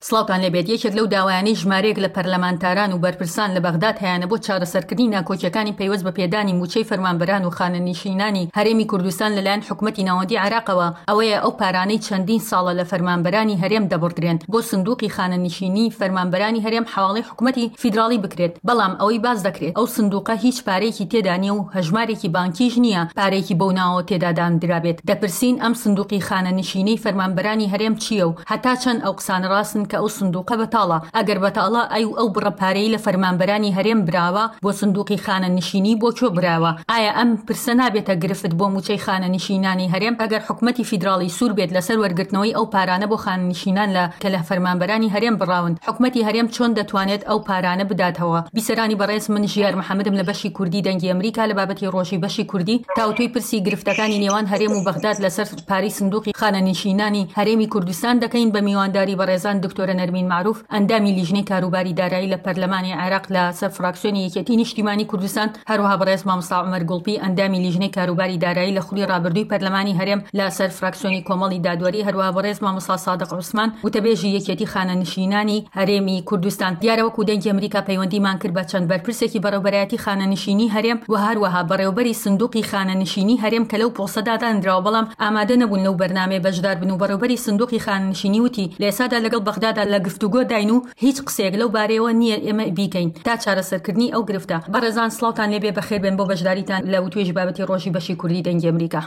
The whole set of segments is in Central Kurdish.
سڵاوتان لێبێت. یەکێک لەو داوایانەی ژمارەیەک لە پەرلەمانتاران و بەرپرسان لە بەغداد هەیەە بۆ چارەسەرکردنی ناکۆکیەکانی پەیوەست بە پێدانی موچەی فەرمانبەران و خانەنشینانی هەرێمی کوردستان لەلایەن حکومەتی ناوەندی عێراقەوە ئەوەیە ئەو پارانەی چەندین ساڵە لە فەرمانبەرانی هەرێم دەبڕدرێن بۆ سندوقی خانەنشینی فەرمانبەرانی هەرێم حواڵەی حکومەتی فیدراڵی بکرێت. بەڵام ئەوەی باز دەکرێت ئەو سندوقە هیچ پارێکی تێدا نیە و هەژمارێکی بانکیش نییە پارێکی بەو ناوە تێدا دانرابێت. دەپرسین ئەم سندوقی خانەنشینەی فەرمانبەرانی هەرێم چییە و هەتا چەند ئەو قسانە ڕاستن کە ئەو سندوقە بەتاڵە؟ ئەگەر بەتاڵە ئەو بڕەپارەی لە فەرمانبەرانی هەرێم براوە بۆ سندوقی خانەنشینی بۆ چۆ براوە؟ ئایا ئەم پرسە نابێتە گرفت بۆ موچەی خانەنشینانی هەرێم ئەگەر حکومەتی فیدراڵی سوور بێت لەسەر وەرگرتنەوەی ئەو پارانە بۆ خانەنشینان کە لە فەرمانبەرانی هەرێم بڕاون؟ حکومەتی هەرێم چۆن دەتوانێت ئەو پارانە بداتەوە؟ بیسەرانی بەڕێز من ژیار محەممەدم لە بەشی کوردی دەنگی ئەمریکا لە بابەتی ڕۆژی بەشی کوردی تاوتوی پرسی گرفتەکانی نێوان هەرێم و بەغداد لەسەر پاری سندوقی خانەنشینانی هەرێمی کوردستان دەکەین بە میوانداری بەڕێزان دکتۆرە نەرمین معروف ئەندامی لیژنەی کاروباری دارایی لە پەرلەمانی عێراق لە سەر فراکسیۆنی یەکێتی نیشتیمانی کوردستان، هەروەها بەڕێز مامۆستا عومەر گوڵپی ئەندامی لیژنەی کاروباری دارایی لە خولی ڕابردووی پەرلەمانی هەرێم لە سەر فراکسیۆنی کۆمەڵی دادوەری، هەروەها بەڕێز مامۆستا سادق عوسمان وتەبێژی یەکێتی خانەنشینانی هەرێمی کوردستان. دیارە وەکو دەنگی ئەمریکا پەیوەندیمان کرد بە چەند بەرپرسێکی بەڕێوەبەرایەتی خانەنشینی هەرێم و هەروەها بەڕێوەبەری سندوقی خانەنشینی هەرێم کە لەو پۆسەدا دانراوە بەڵام ئامادە نەبوون لەو بەرنامەیە بەشدار بن و بەڕێوەبەری سندوقی خانەنشینی وتی لە ئێستادا لەگەڵ بەغدادا لە گفتوگۆ داین و هیچ قسێک لەو بارەیەوە نییە ئێمە بیکەین تا چارەسەرکردنی ئەو گرفتە. بەڕێزان سڵاوتان لێبێ بەخێر بێن بۆ بەشداریتان لە وتوێژی بابەتی ڕۆژی بەشی کوردی دەنگی ئەمریکا.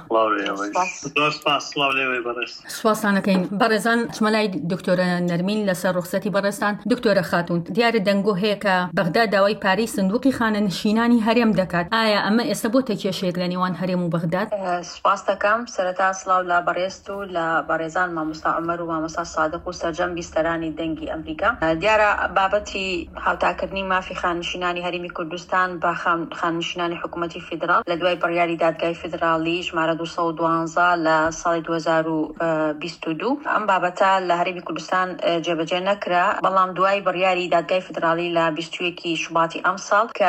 سوپاسانەکەین. بەڕێزان چمەلای دکتۆرە نەرمین لەسەر ڕوخسەتی بەڕێستان. دکتۆرە خاتون، دیارە دەنگۆ هەیە کە بەغداد داوای پارەی سندوقی خانەنشینانی هەرێم دەکات. ئایا ئەمە ئێستا بۆ تەکێشەیەک لە نێوان هەرێم و بەغداد؟ سوپاس دەکەم. سەرەتا سڵاو لە بەڕێست و لە بەڕێزان مامۆستا عومەر و مامۆستا سادق و سەرجەم بیستەرانی دەنگی ئەمریکا. دیارە بابەتی هاوتاکردنی مافی خانشینانی هەرێمی کوردستان بە خانشینانی حکوومەتی فیدراڵ لە دوای بڕیاری دادگای فیدراڵی ژمارە 212 لە ساڵی 2022 ئەم بابەتە لە هەرێمی کوردستان جێبەجێ نەکرا، بەڵام دوای بڕیاری دادگای فیدراڵی لە 21 شوباتی ئەم ساڵ کە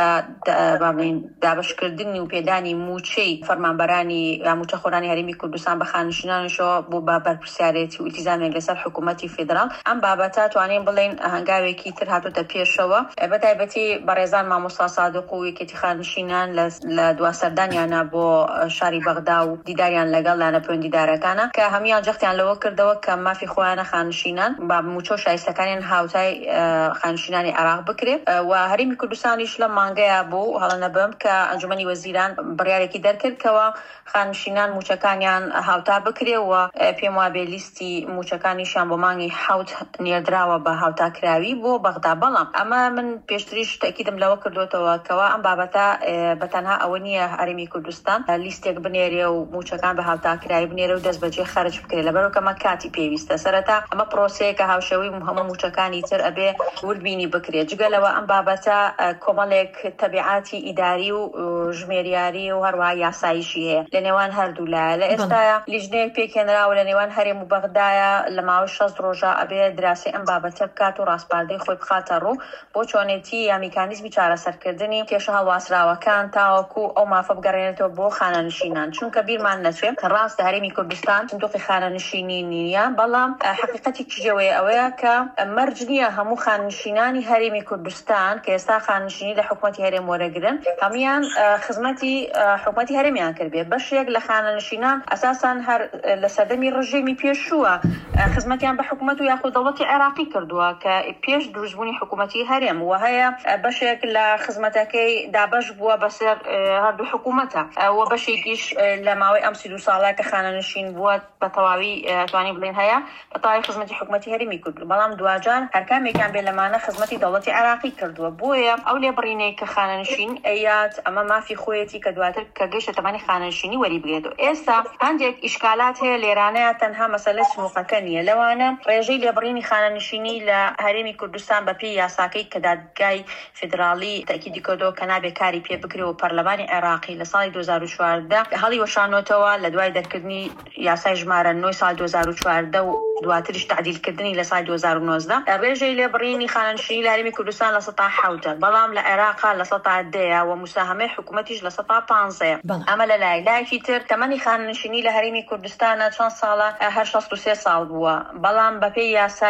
دابشکردنی و پێدانی موچەی فەرمانبەرانی موچە خۆرانی هەرێمی کوردستان بە خانشینانشەوە بۆ بە بەرپرسیارەتی و ئیلتیزامێک لەسەر حکوومەتی فیدراڵ، ئەم بابەتە توانین بڵێن هەنگاوێکی تر هاتوتە پێشەوە. بەتایبەتی بەڕێزان مامۆستا سادق و یەکێتی خانشینان لە دواسەردانیانە بۆ شاری بەغدا و دیداریان لەگەڵ لانە پەیوەندیدارەکانە کە هەمیان جەختیان لەوە کردەوە کە مافی خۆیانە خانشینان با موچە شایستەکانیان هاوتای خانشینانی عێراق بکرێت و هەرێمی کوردستانیش لە مانگەیە بوو هەڵە نەبم کە ئەنجومەنی وەزیران بڕیارێکی دەرکردکەوە خانشینان موچەکانیان هاوتا بکرێ و پێم وابێ لیستی موچەکانیشان بۆ مانگی حوت نێردراوە بە هاوتاکراوی بۆ بەغدا. بەڵام ئەمە من پێشتریش تاکیدم لەوە کردوێتەوە کەوا ئەم بابەتە بەتەنها ئەوە نییە هەرێمی کوردستان لیستێک بنێرێ و موچەکان بە هاوتاکراوی بنێرە و دەست بەجێ خەرج بکرێت لەبەرەوە کەمە کاتی پێویستە. سەرەتا ئەمە پرۆسەیەکە هاوشەوی هەموو موچەکانی تر ئەبێ وربینی بکرێت. جگەلەوە ئەم بابەتە کۆمەڵێک تەبیعاتی ئیداری و ژمێریاری و هەروەها یاساییشی هەیە لە نێوان هەردوو لایە. لە ئێستاە لیژنەیەک پێکێنراوە لە نێوان هەرێم و بەغدایە لە ماوەی 6 ڕۆژە ئەبێ دراسی ئەم بابەتە بکات و ڕاستپاردەی خۆی بخاتە ڕوو بۆ چۆنێتی یا میکانیزمی چارەسەرکردنی کێشە هەڵواسراوەکان تاوەکو ئەو مافە بگەڕێنێتەوە بۆ خانەنشینان. چونکە بیرمان نەچێت کە ڕاست هەرێمی کوردستان سندوقی خانەنشینی نییە، بەڵام حقیقەتی کیژەوەی ئەوەیە کە مەرج نییە هەموو خانشینانی هەرێمی کوردستان کە ئێستا خانشینی لە حکوومەتی هەرێم وەرەگرن هەمیان خزمەتی حکوومەتی هەرێمیان کردبێ. بەشێک لە خانەنشینان ئەساساً هەر لە سەردەمی ڕژێمی پێشووە خزمەتیان بە حکوومەت و یاخود دەوڵەتی عێراقی کردووە کە پێش دروستبوونی حکوومەتی هەرێم و هەیە بەشێک لە خزمەتەکەی دابەش بووە بەسەر هەردوو حکوومەتە و بەشێکیش لە ماوەی ئەم 32 ساڵە کە خانەنشین بووە بە تەواوی توانی بڵێن هەیە بە تەواوی خزمەتی حکوومەتی هەرێمی کردو، بەڵام دوجار هەرکامێکیان بێ لەمانە خزمەتی دەوڵەتی عێراقی کردووە. بۆیە ئەو لێبڕینەی کە خانەنشین ئەیات ئەمە مافی خۆیەتی کە دواتر کە گەیشتە تەمەنی خانەنشینی وەری بگرێت. و ئێستا هەندێک ئیشکالات هەیە لێرانەیە تەنها مەسەلەی سنووقەکە نیە، لەوانە ڕێژەی لێبڕینی خانەنشینی لە هەرێمی کوردستان بە پێی یاساکەی کە دادگای فیدراڵی تاکیدی کردەوە کە نابێ کاری پێ بکرێت و پەرلەمانی عێراقی لە ساڵی 2014 هەڵی وەشانۆتەوە لە دوای دەرکردنی یاسای ژمارە 9 ساڵی 2014 و دواتریش تعدیلکردنی لە ساڵی 2019 ڕێژەی لێبڕینی خانەنشینی لە هەرێمی کوردستان لە 107 بەڵام لە عێراقا لە 110 و مساهمەی حکوومەتیش لە 115. ئەمە لە لایەکی تر تەمەنی خانەنشینی لە هەرێمی کوردستانە چەند ساڵە هەر 63 ساڵ بووە، بەڵام بەپێی یاسای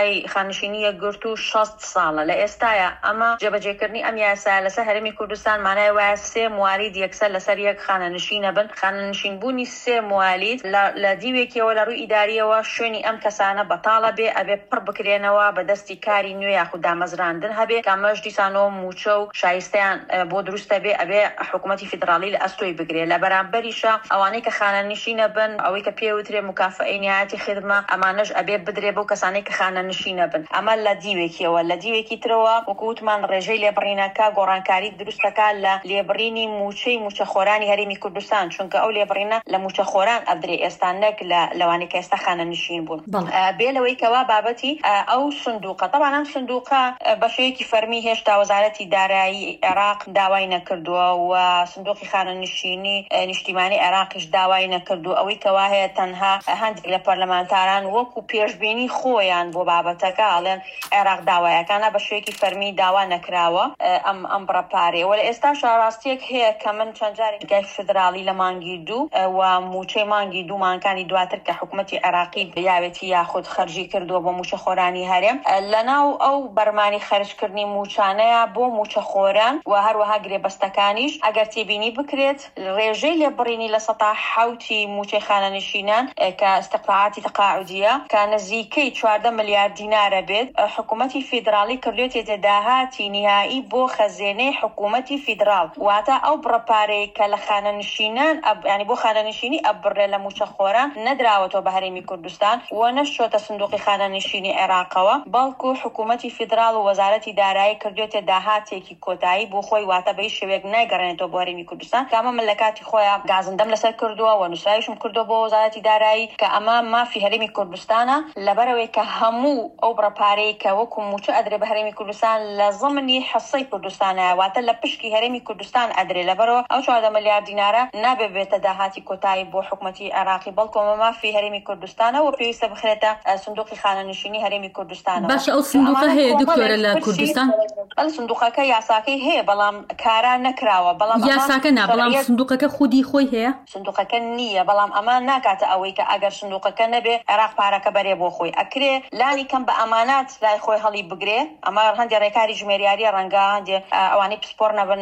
یاسای خانشینی یەکگرتو 60 ساڵە لە ئێستاە ئەمە جێبەجێکردنی ئەم یاسا لەسەر هەرێمی کوردستان مانای وایە 3 موالید یەکسەر لەسەر یەک خانەنشینە بن. خانەنشینبوونی 3 موالید لە دیوێکیەوە لە ڕووی ئیداریەوە شوێنی ئەم کەسانە بەتاڵە بێ ئەبێ پڕ بکرێنەوە بە دەستی کاری نوێ یاخود دامەزراندن هەبێ کامەش دیسانەوە موچە و شایستیان بۆ دروستە بێ ئەبێ حکوومەتی فیدراڵی لە ئەستۆی بگرێ. لە بەرامبەریشە ئەوانەی کە خانەنشینە بن ئەوەی کە پێوترێ مکافئەی نهایەتی خدمە ئەمانەش ئەبێ بدرێ بۆ کەسانەی کە خانەنشینە بن. ئەمە لە دیوێکیەوە. لە دیوێکی ترەوە وەکووتمان ڕێژەی لێبڕینەکە گۆڕانکاری دروستەکە لە لێبڕینی موچەی موچەخۆرانی هەرێمی کوردستان، چونکە ئەو لێبڕینە لە موچەخۆران ئەدرێ ئێستا نەک لەوانەی کە ئێستا خانەنشین بوون. بێ لەوەی کەوا بابەتی ئەو سندوقە طبعاً ئەم سندوقە بەشەیەکی فەرمی هێشتا وەزارەتی دارایی عێراق داوای نەکردووە و سندوقی خانەنشینی نیشتیمانی عێراقیش داوای نەکردو. ئەوەی کەوا هەیە تەنها هەندێک لە پەرلەمانتاران وەکو پێشبینی خۆیان بۆ بابەتەکە ئەڵێن عێراق داوایەکانە بە شوێکی فەرمی داوا نەکراوە ئەم بڕەپارەیە. وە لە ئێستا شاڕاستیەک هەیە کە من چەند جارێک گای فدراڵی لە مانگی 2 و موچەی مانگی 2 مانکانی دواتر کە حکوومەتی عێراقی یاوێتی یاخود خەرجی کردووە بۆ موچەخۆرانی هەرێم لەناو ئەو بەرمانی خەرجکردنی موچانەیە بۆ موچەخۆران و هەروەها گرێبەستەکانیش ئەگەر تێبینی بکرێت ڕێژەی لێبڕینی لە سەتا حوتی موچەی خانەنشینان کە استقطاعاتی تەقاعودیە کە نزیکەی 14 ملیار دینارە بێت حکوومەتی فیدراڵی کردوێتێتە داهاتی نهایی بۆ خەزێنەی حکوومەتی فیدراڵ. واتە ئەو بڕەپارەی کە لە خانەنشینان ینی بۆ خانەنشینی ئەبڕێ لە موچەخۆران نەدراوەتەوە بە هەرێمی کوردستان و نەشۆتە سندوقی خانەنشینی عێراقەوە، بەڵکو حکوومەتی فیدراڵ و وەزارەتی دارایی کردوێتە داهاتێکی کۆتایی بۆ خۆی واتە بەی شێوەیەک نایگەڕێنێتەوە بۆ هەرێمی کوردستان. کامە من لە کاتی خۆیان گازندەم لەسەر کردووە و نووسراویشم کردووە بۆ وەزارەتی دارایی کە ئەمە مافی هەرێمی کوردستانە لەبەرەوەی کە هەموو ئەو بڕەپارەی کە وەکو موچە ئەدرێ بە هەرێمی کوردستان لە زەمنی حەسەی کوردستانە واتە لە پشکی هەرێمی کوردستان ئەدرێ لەبەرەوە ئەو 14 ملیار دینارە نابێ بێتە داهاتی کۆتایی بۆ حکوومەتی عێراقی بەڵکو ئەمە مافی هەرێمی کوردستانە و پێویستە بخرێتە سندوقی خانەنشینی هەرێمی کوردستانەوە. باش ئەو سندوقە هەیە دکتۆرە لە کوردستان؟ سندوقەکە یاساکەی هەیە بەڵام کاران نەکراوە. بەڵام یاساکە نا بەڵام سندوقەکە خودی خۆی هەیە؟ سندوقەکە نییە بەڵام ئەمە ناکاتە ئەوەی کە ئەگەر سندوقەکە نەبێ عێراق پارەکە بەرێ بۆ خۆی ئەکرێ لانی کەم بە ئەمانات لای خۆی هەڵی بگرێ. ئەمە هەندێک ڕێکاری ژمێریاریە ڕەنگە هەندێک ئەوانەی پسپۆر نەبن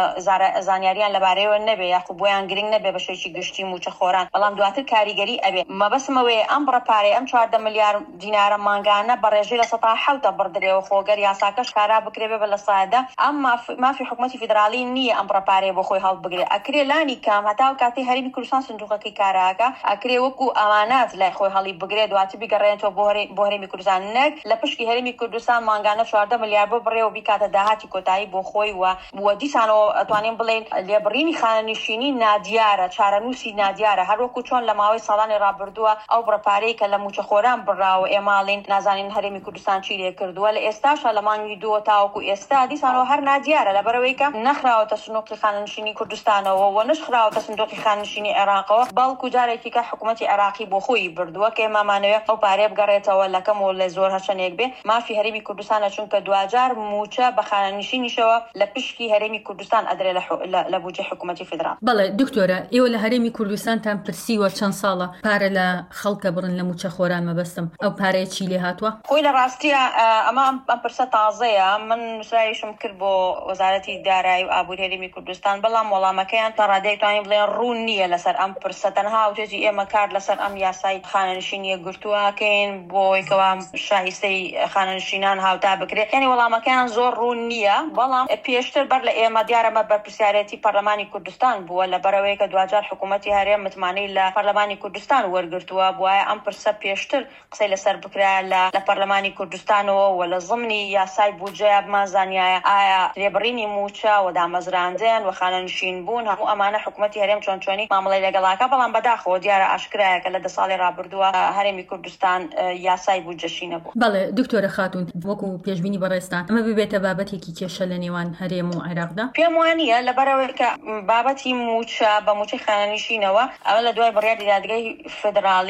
زانیاریان لەبارەیەوە نەبێ یاخود بۆیان گرنگ نەبێ بە شێوەیەکی گشتی موچەخۆران، بەڵام دواتر کاریگەری ئەبێ. مەبەسمەوەیە ئەم بڕەپارەی ئەم 14 ملیار دینارە مانگانە بە ڕێژەی لە سەتا حوتە بڕدرێەوە خۆگەر یاساکەش کارا بکرێ بێ بە لە سایدا ئەم مافی حکوومەتی فیدراڵی نییە ئەم بڕەپارەیە بۆ خۆی هەڵ بگرێ. ئەکرێ لانی کام هەتاو کاتی هەرێمی کوردستان سندوقەکەی کاراکە ئەکرێ وەکو ئەمانات لای خۆی هەڵی بگرێ دواتر بیگەڕێنێتەوە بۆ هەرێمی کوردستان نەک لە پشکی هەرێمی کوردستان مانگانە 14 ملیار بۆ بڕێ و بیکاتە داهاتی کۆتایی بۆ خۆی و دیسانەوە ئەتوانین بڵێن لێبڕینی خانەنشینی نادیارە، چارەنووسی نادیارە، هەروەکو چۆن لە ماوەی ساڵانی ڕابردووە ئەو بڕەپارەی کە لە موچەخۆران بڕاوە ئێماڵین نازانین هەرێمی کوردستان چی لێ کردووە لە ئێستاشە لە مانگی 2 تاوەکو ئێستا دیسانەوە هەر نادیارە لەبەرەوەی کە نەخراوەتە سندوقی خانەنشینی کوردستانەوە و نەخراوەتە سندوقی خانەنشینی عێراقەوە، بەڵکو جارێکی کە حکوومەتی عێراقی بۆ خۆی بردووە کە ئێمەمانەوێت ئەو پارەیە بگەڕێتەوە لە کەم و لە زۆر هەچەنێک بێ مافی هەرێمی کوردستانە، چونکە دوجار موچە بە خانەنشینیشەوە لە پشکی هەرێمی کوردستان ئەدرێ لە بودجێ حکوومەتی فیدراڵ. بەڵێ دکتۆرە ئێوە لە هەرێمی کوردستانتان پرسیوە چەند ساڵە پارە لە خەڵکە بڕن لە موچەخۆران مەبەستم ئەو پارەیە چی لێ هاتووە؟ خۆی لە ڕاستیە ئەمە ئەم پرسە تازەیە، من نووسراویشم کرد بۆ وەزارەتی دارایی و ئابووری هەرێمی کوردستان، بەڵام وەڵامەکەیان تا ڕادەیەک توانین بڵێن ڕوون نییە لەسەر ئەم پرسە. تەنها وتێتی ئێمە کار لەسەر ئەم یاسای خانەنشینی یەکگرتووەکەین بۆیکەوە شایستەی خانەنشینان هاوتا بکرێت، یعنی وەڵامەکەیان زۆر ڕوون نییە. بەڵام پێشتر بەر لە ئێمە دیارەمە بەرپرسیارەتی پەرلەمانی کوردستان بووە لەبەرەوەی کە دوجار حکوومەتی هەرێم متمانەی لە پەرلەمانی کوردستان وەرگرتووە، بووایە ئەم پرسە پێشتر قسەی لەسەر بکرا لە پەرلەمانی کوردستانەوە و لە ضمنی یاسای بودجەیە بمان زانیایە ئایا لێبڕینی موچە و دامەزراندن و خانەنشین بوون هەموو ئەمانە حکوومەتی هەرێم چۆنچۆنی مامەڵەی لەگەڵاکە، بەڵام بەداخەوە دیارە ئاشکرایە کە لە 10 ساڵی ڕابردووە هەرێمی کوردستان یاسای بودجەشی نەبوو. بەڵێ دکتۆرە خاتون وەکو پێشبینی بەڕێستان ئەمە ببێتە بابەتێکی کێشە لە نێوان هەرێم و عێراقدا؟ پێم وانە لەبەرەوەی کە بابەتی موچە بە موچەی خانەنشینەوە ئەمە لە دوای بڕیاری دادگای فدراڵی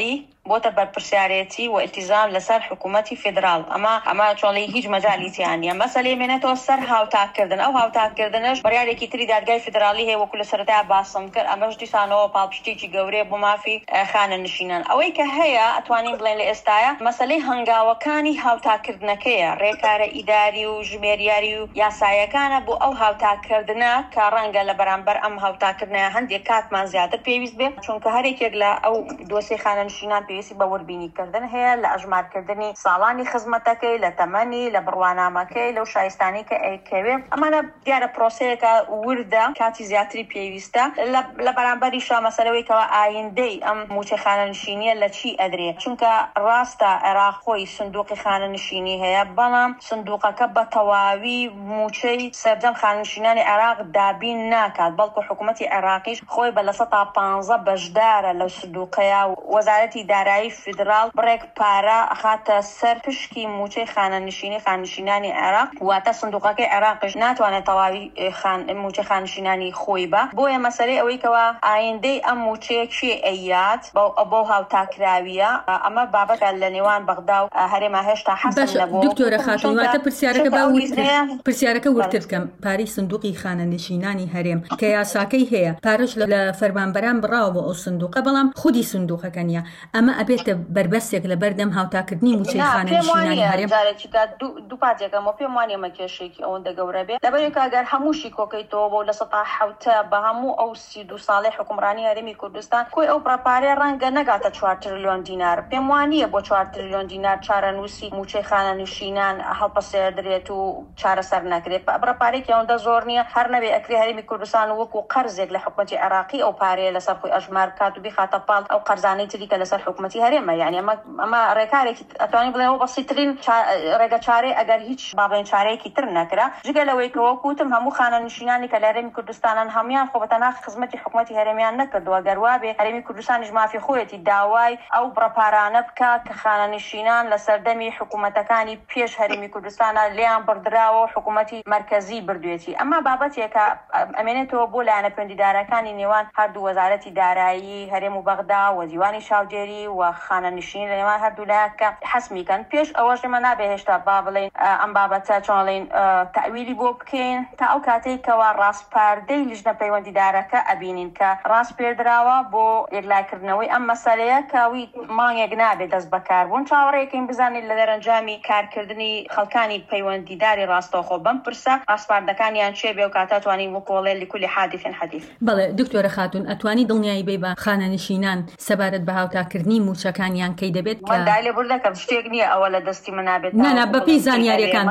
بۆتە بەرپرسیارەتی و ئیلتیزام لەسەر حکوومەتی فیدراڵ ئەمە چۆڵی هیچ مەجالیتیانە مەسەلەی مێنێتەوە سەر هاوتاکردن ئەو هاوتاکردنش بڕیارێکی تری دادگای فیدراڵی هەیە وەکو لە سەرەتای باسم کرد ئەمەش دیسانەوە پاڵپشتێکی گەورەیە بۆ مافی خانە نشینان ئەوەی کە هەیە ئەتوانین بڵێن لە ئێستاە مەسەلەی هەنگاوەکانی هاوتاکردنەکەیە ڕێکارە ئیداری و ژمێریاری و یاسایەکانە بۆ ئەو هاوتاکردنە کە ڕەنگە لە بەرامبەر ئەم هاوتاکردنە هەندێک کاتمان زیاتر پێویست بێت چونکە هەرێکێک لە ئەو دۆسەی خانە نشینان پێویستی بە وەربینیکردن هەیە لە ئەژمارکردنی ساڵانی خزمەتەکەی لە تەمەنی لە بڕوانامەکەی لەو شایستانی کە ئەیکەوێت ئەمانە دیارە پرۆسەیەکە وردە کاتی زیاتری پێویستە لە بەرامبەریشا مەسەلەوەیکەوە ئایندەی ئەم موچەی خانە نشینیە لە چی ئەدرێ چونکە ڕاستە عێراق خۆی سندوقی خانە نشینی هەیە بەڵام سندوقەکە بە تەواوی موچەی سەردەم خانە نشینانی عێراق دابین ناکات بەڵکو حکوومەتی عێراقیش خۆی بە لە 115 بەشدارە لە سندوقەیە وەزارەتی دارایی فیدراڵ بڕێک پارە ئەخاتە سەر پشکی موچەی خانە نشینانی عێراق واتە سندوقەکەی عێراقیش ناتوانێت تەواوی موچەی خانە نشینانی خۆی بە بۆیە مەسەلەی ئەوەی کەوە ئایندەی ئەم موچەیە چی ئەیات بۆ هاوتاکراویە ئەمە بابەتە لە نێوان بەغدا و هەرێما هێشتا حەسن نەبوو. دکتۆرە خاتون واتە پرسیارەکە ورتر بکەم پارەی سندوقی خانە نشینانی هەرێم کە یاساکەی هەیە پارەش لە فەرمانبەران بڕاوە بۆ ئەو سندوقە بەڵام خودی سندوقەکە نیە ئەمە ئەبێتە بربەستێک لە بەردەم هاوتاکردنی موچەی خانە نشینانی هەرێم دوو پاتێکەمە پێم وانە مەکێشێکی ئەوەندە گەورە بێت لەبەرێک ئەگەر هەمووشی کۆکەیتەوە بۆ لە 1970 بە هەموو ئەو 32 ساڵی حکومڕانی هەرێمی کوردستان کۆی ئەو پرەپارەی ڕەنگە نەگاتە 4 تریلیۆن دینار پێم وانییە بۆ 4 تریلیۆن دینار چارەنووسی موچەی خانە نشینان هەڵپەسێدرێت و چارەسەر نەکرێت پرەپارێکی ئەوەندە زۆر نییە هەر نەبێ ئەکری هەرێمی کوردستان وەکو قەرزێک لە حکوومەتی عێراقی ئەو پارەیە لەسەر خۆی ئەژمار کات و بخاتە پاڵ ئەو قەرزانەی تری کە لەسەر حکوومەتی هەرێمە یعنی ئەمە ڕێکارێکی ئەتوانین بڵێنەوە بەسیترین ڕێگە چارەی ئەگەر هیچ بابڵێن چارەیەکی تر نەکرا جگە لەوەی کە وەکوتم هەموو خانە نشینانی کە لە هەرێمی کوردستانان هەمویان خۆ بەتەنها خزمەتی حکوومەتی هەرێمیان نەکردووە گەروا بێ هەرێمی کوردستانیش مافی خۆیەتی داوای ئەو بڕەپارانە بکات کە خانە نشینان لە سەردەمی حکوومەتەکانی پێش هەرێمی کوردستانە لیان بردراوە حکوومەتی مرکزی بردوێتی ئەمە بابەتێکە ئەمێنێتەوە بۆ لایەنە پەیوەندیدارەکانی نێوان هەردوو وەزارەتی دارایی هەرێم و بەغدا و دیوانی چاودێری و خانە نشینی لە نێوان هەردوو لایەکە حەسمیکەن پێش ئەوەش ئێمە نابێ هێشتا با بڵێن ئەم بابەتە چۆنڵێن تەویلی بۆ بکەین تا ئەو کاتێکەوە ڕاستپاردەی لیژنە پەیوەندیدارەکە ئەبینین کە ڕاست پێدراوە بۆ یەکلایکردنەوەی ئەم مەسەلەیە کەوی مانگێک نابێت دەست بەکاربوون چاوەڕێکین بزانین لە دەرەنجامی کارکردنی خەڵکانی پەیوەندیداری ڕاستەوخۆ بەم پرسە ڕاستپاردەکانیان چێ بێ و کاتە توانین وەکۆڵێ لکولی حادث حدیث. بەڵێ دکتۆرە خاتون ئەتوانی دڵنیایی بێ بە خانە نشینان سەبارەت بە هاوتاکردنی موچەکانیان کەی دەبێت مندای بردەکەم شتێک نییە ئەوە لە دەستی منابێت نانا بەپی زانیاریەکان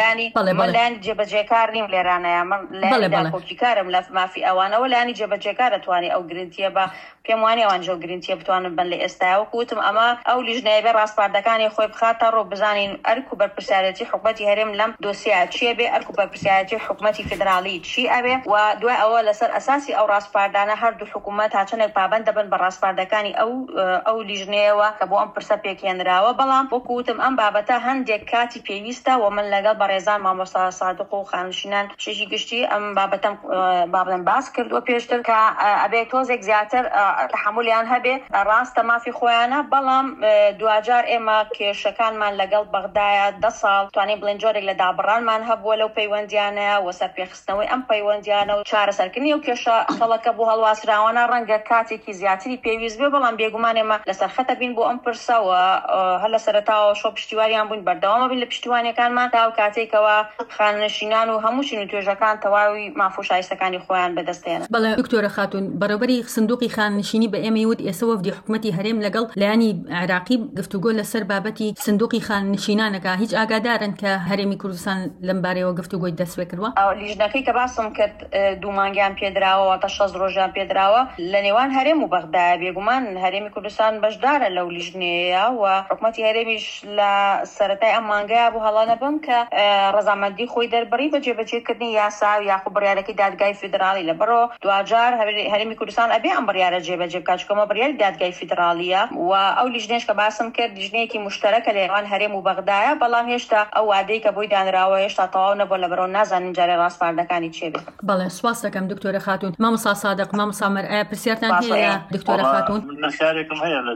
بگورە جێبەجێکار نیم لێرانەیە من لەکۆکی کارم لە مافی ئەوانەوە لانی جێبەجێکار دەتوانێت ئەو گرنتیە بە پێم وانێ ئەوان جۆ گرنتیە بتوانن بن لە ئێستاوە کوتم ئەمە ئەو لیژنەیە بێ ڕاستپاردەکانی خۆی بخاتە ڕۆ بزانین ئەرک و بەرپرسیارەتی حکوومەتی هەرێم لەم دۆسیە چیە بێ ئەرک و بەرپرسیارەتی حکوومەتی فیدراڵی چی ئەبێ و دوای ئەوە لەسەر ئەساسی ئەو ڕاستپاردانە هەردوو حکوومەت هاچنێک پابەند دەبن بە ڕاستپاردەکانی ئەو لیژنەیەوە کە بۆ ئەم پرسە پێکهێنراوە بەڵام وەکوتم ئەم بابەتە هەندێک کاتی پێویستە و من لەگەڵ بەڕێزان مامۆستا سادق و خانشینان شێژی گشتی ئەم بابەتەم بابڵێن باس کردووە پێشتر کە ئەبێ تۆزێک زیاتر تحملیان هەبێ ڕاستە مافی خۆیانە بەڵام دوجار ئێمە کێشەکانمان لەگەڵ بەغدایە 10 ساڵ توانین بڵێن جۆرێک لە دابڕانمان هەبووە لەو پەیوەندیانەیە و سەرپێخستنەوەی ئەم پەیوەندیانە و چارەسەرکردنی و کێشە خەڵکە بۆ هەڵواسراوانە ڕەنگە کاتێکی زیاتری پێویست بێ بەڵام بێگومان ئێمە لەسەر خەتە بین بۆ ئەم پرسەوە هەر لە سەرەتاوە شۆ پشتیواریان بووین بەردەوامە بین لە پشتیوانەکانمان تا و کاتێکەوە خانەنشینان و هەموو چین و توێژەکان تەواوی مافۆ شایستەکانی خۆیان بەدەستێنن. بەڵێ دکتۆرە خاتون بەڕێوەبەری سندوقی خاننشینی بە ئێمە وت ئێستا وەفدی حکوومەتی هەرێم لەگەڵ لایانی عێراقی گفتوگۆ لەسەر بابەتی سندوقی خاننشینانەکە هیچ ئاگادارن کە هەرێمی کوردستان لەم بارەیەوە گفتوگۆی دەستوێ کردووە. لیژنەکەی کە باسم کرد 2 مانگیان پێدراوە تا 6 ڕۆژیان پێدراوە لە نێوان هەرێم و بەغدا بێگومان هەرێمی کوردستان بەشدارە لەو لیژنەیە و حکوومەتی هەرێمیش لە سەرەتای ئەم مانگەیە بۆ هەڵا نەبم کە ڕەزامەندی خۆی دەربڕی بە جێبەجێکردنی یاسا و یاخو بڕیارەکەی دادگای فیدراڵی لەبەرەوە دوجار هەرێمی کوردستان ئەبێ ئەم بڕیارە جێبەجێ بکات چونکە بڕیاری دادگای فیدراڵیە و ئەو لیژنەیەش کە باسم کرد لیژنەیەکی مشتەرەکە لە نێوان هەرێم و بەغدایە بەڵام هێشتا ئەو وادەی کە بۆی دانراوە هێشتا تەواو نەبووە لەبەرەوە نازانین جارێ ڕاستپاردەکانی چێ بێت. بەڵێ سواس دەکەم دکتۆرە خاتون مامۆستا سادق مامۆستا مەرئە پرسیارتان هەیە دکتۆرە خاتون؟ نەخارێکم هەیە لە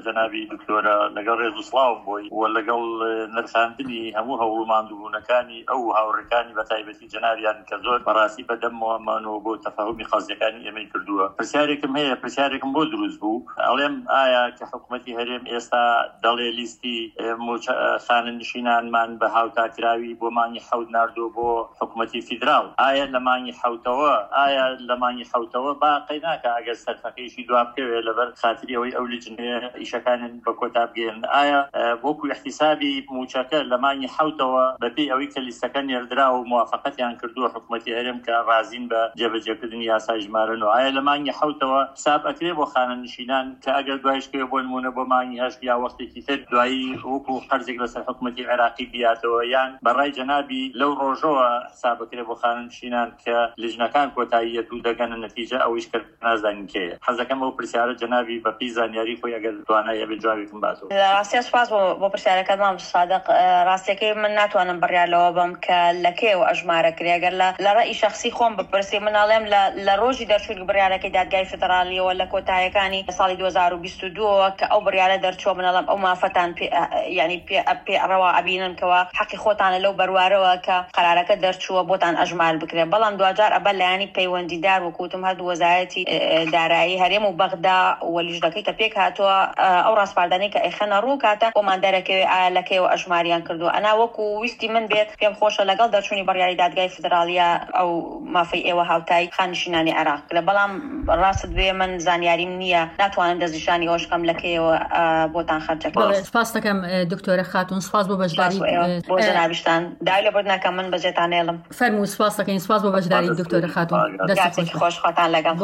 جنابی دکتۆرە لەگەڵ ڕێز و سڵاوم بۆی و لەگەڵ نرخاندنی هەموو هەوڵماندووبوونەکانی ئەو هاوڕێکانی بە تایبەتی جنابیان کە زۆر بەڕاستی بەدەمەوەمانەوە بۆ تەفاهم خەڵکیەکانی ئێمەی کردووە. پرسیارێکم هەیە، پرسیارێکم بۆ دروست بوو، ئەڵێم ئایا کە حکوومەتی هەرێم ئێستا دەڵێ لیستی خانەنشینانمان بە هاوتاکراوی بۆ مانگی حەوت ناردووە بۆ حکوومەتی فیدراڵ، ئایا لە مانگی حەوتەوە باقی ناکە ئەگەر سەرفەکەیشی دوا بکەوێ لەبەر خاتری ئەوەی ئەو لیژنەیە ئیشەکانن بە کۆتا بگەن، ئایا وەکو احتیسابی موچەکە لە مانگی حەوتەوە بەپێی ئەوەی کە لیستەکە نێردرا و موافقەتیان کردووە حکوومەتی هەرێم کە ڕازین بە جێبەجێکردنی یاسای ژمارە 9، ئایا لە مانگی حەوتەوە حساب ئەکرێ بۆ خانەنشینان کە ئەگەر دوایشکەوێ بۆ نمونە بۆ مانگی هەشت یا وەختێکی تر دوایی وەکو قەرزێک لەسەر حکوومەتی عێراقی بیاتەوە، یان بەڕای جەنابی لەو ڕۆژەوە حساب ئەکرێ بۆ خانەنشینان کە لیژنەکان کۆتاییەت و دەگەنە نەتیجە ئەوەیش کە نازانین کێیە. حەزەکەم ئەو پرسیارە جەنابی بەپی زانیاری خۆی ئەگەر توانایە بێ جوابێکم باتەوە. ڕاستی سپاس بۆ پرسیارەکەت مام سادق. ڕاستیەکەی من ناتوانم بڕیارلەوە بم کە لەکێوە ئەژمارە کرێ. ئەگەر لە ڕێی شەخسی خۆم بپرسی مناڵێم لە ڕۆژی دەرچووی بڕیارەکەی دادگای فدرالیەوە لە کۆتاییەکانی ساڵی 2022 کە ئەو بڕیارە دەرچووە مناڵم ئەو مافەتان ینی پێڕەوە ئەبینن کەوە حەقی خۆتانە لەو بەروارەوە کە قەرارەکە دەرچووە بۆتان ئەژمار بکرێ. بەڵام دوجار ئەبە لایانی پەیوەندیدار وەکوتم هەردوو وەزارەتی دارایی هەرێم و بەغدا و لیژنەکەی کە پێک هاتووە ئەو ڕاستپاردانەی کە ئەیخەنە ڕوو کاتە بۆمان دەرەکەوێ ئایا لەکەیەوە ئەژماریان کردو. ئەنا وەکو ویستی من بێت پێم خۆشە لەگەڵ دەرچوونی بڕیاری دادگای فدرالیە ئەو مافەی ئێوە هاوتای خانشینانی عێراق لە بەڵام ڕاست بێ من زانیاریم نییە، ناتوانم دەستنیشانی ئەوش بکەم لەکەیەوە بۆتان خەرجەکە. سپاس دەکەم دکتۆرە خاتون، سپاس بۆ بەشداری بۆ جەنابیشتان. دای لەبەردناکە من بەجێتان هێڵم. فەرموو. سپاس دەکەین. سپاس بۆ بەشداری دکتۆرە خاتون. دەستی خۆش خۆتان لەگەڵ.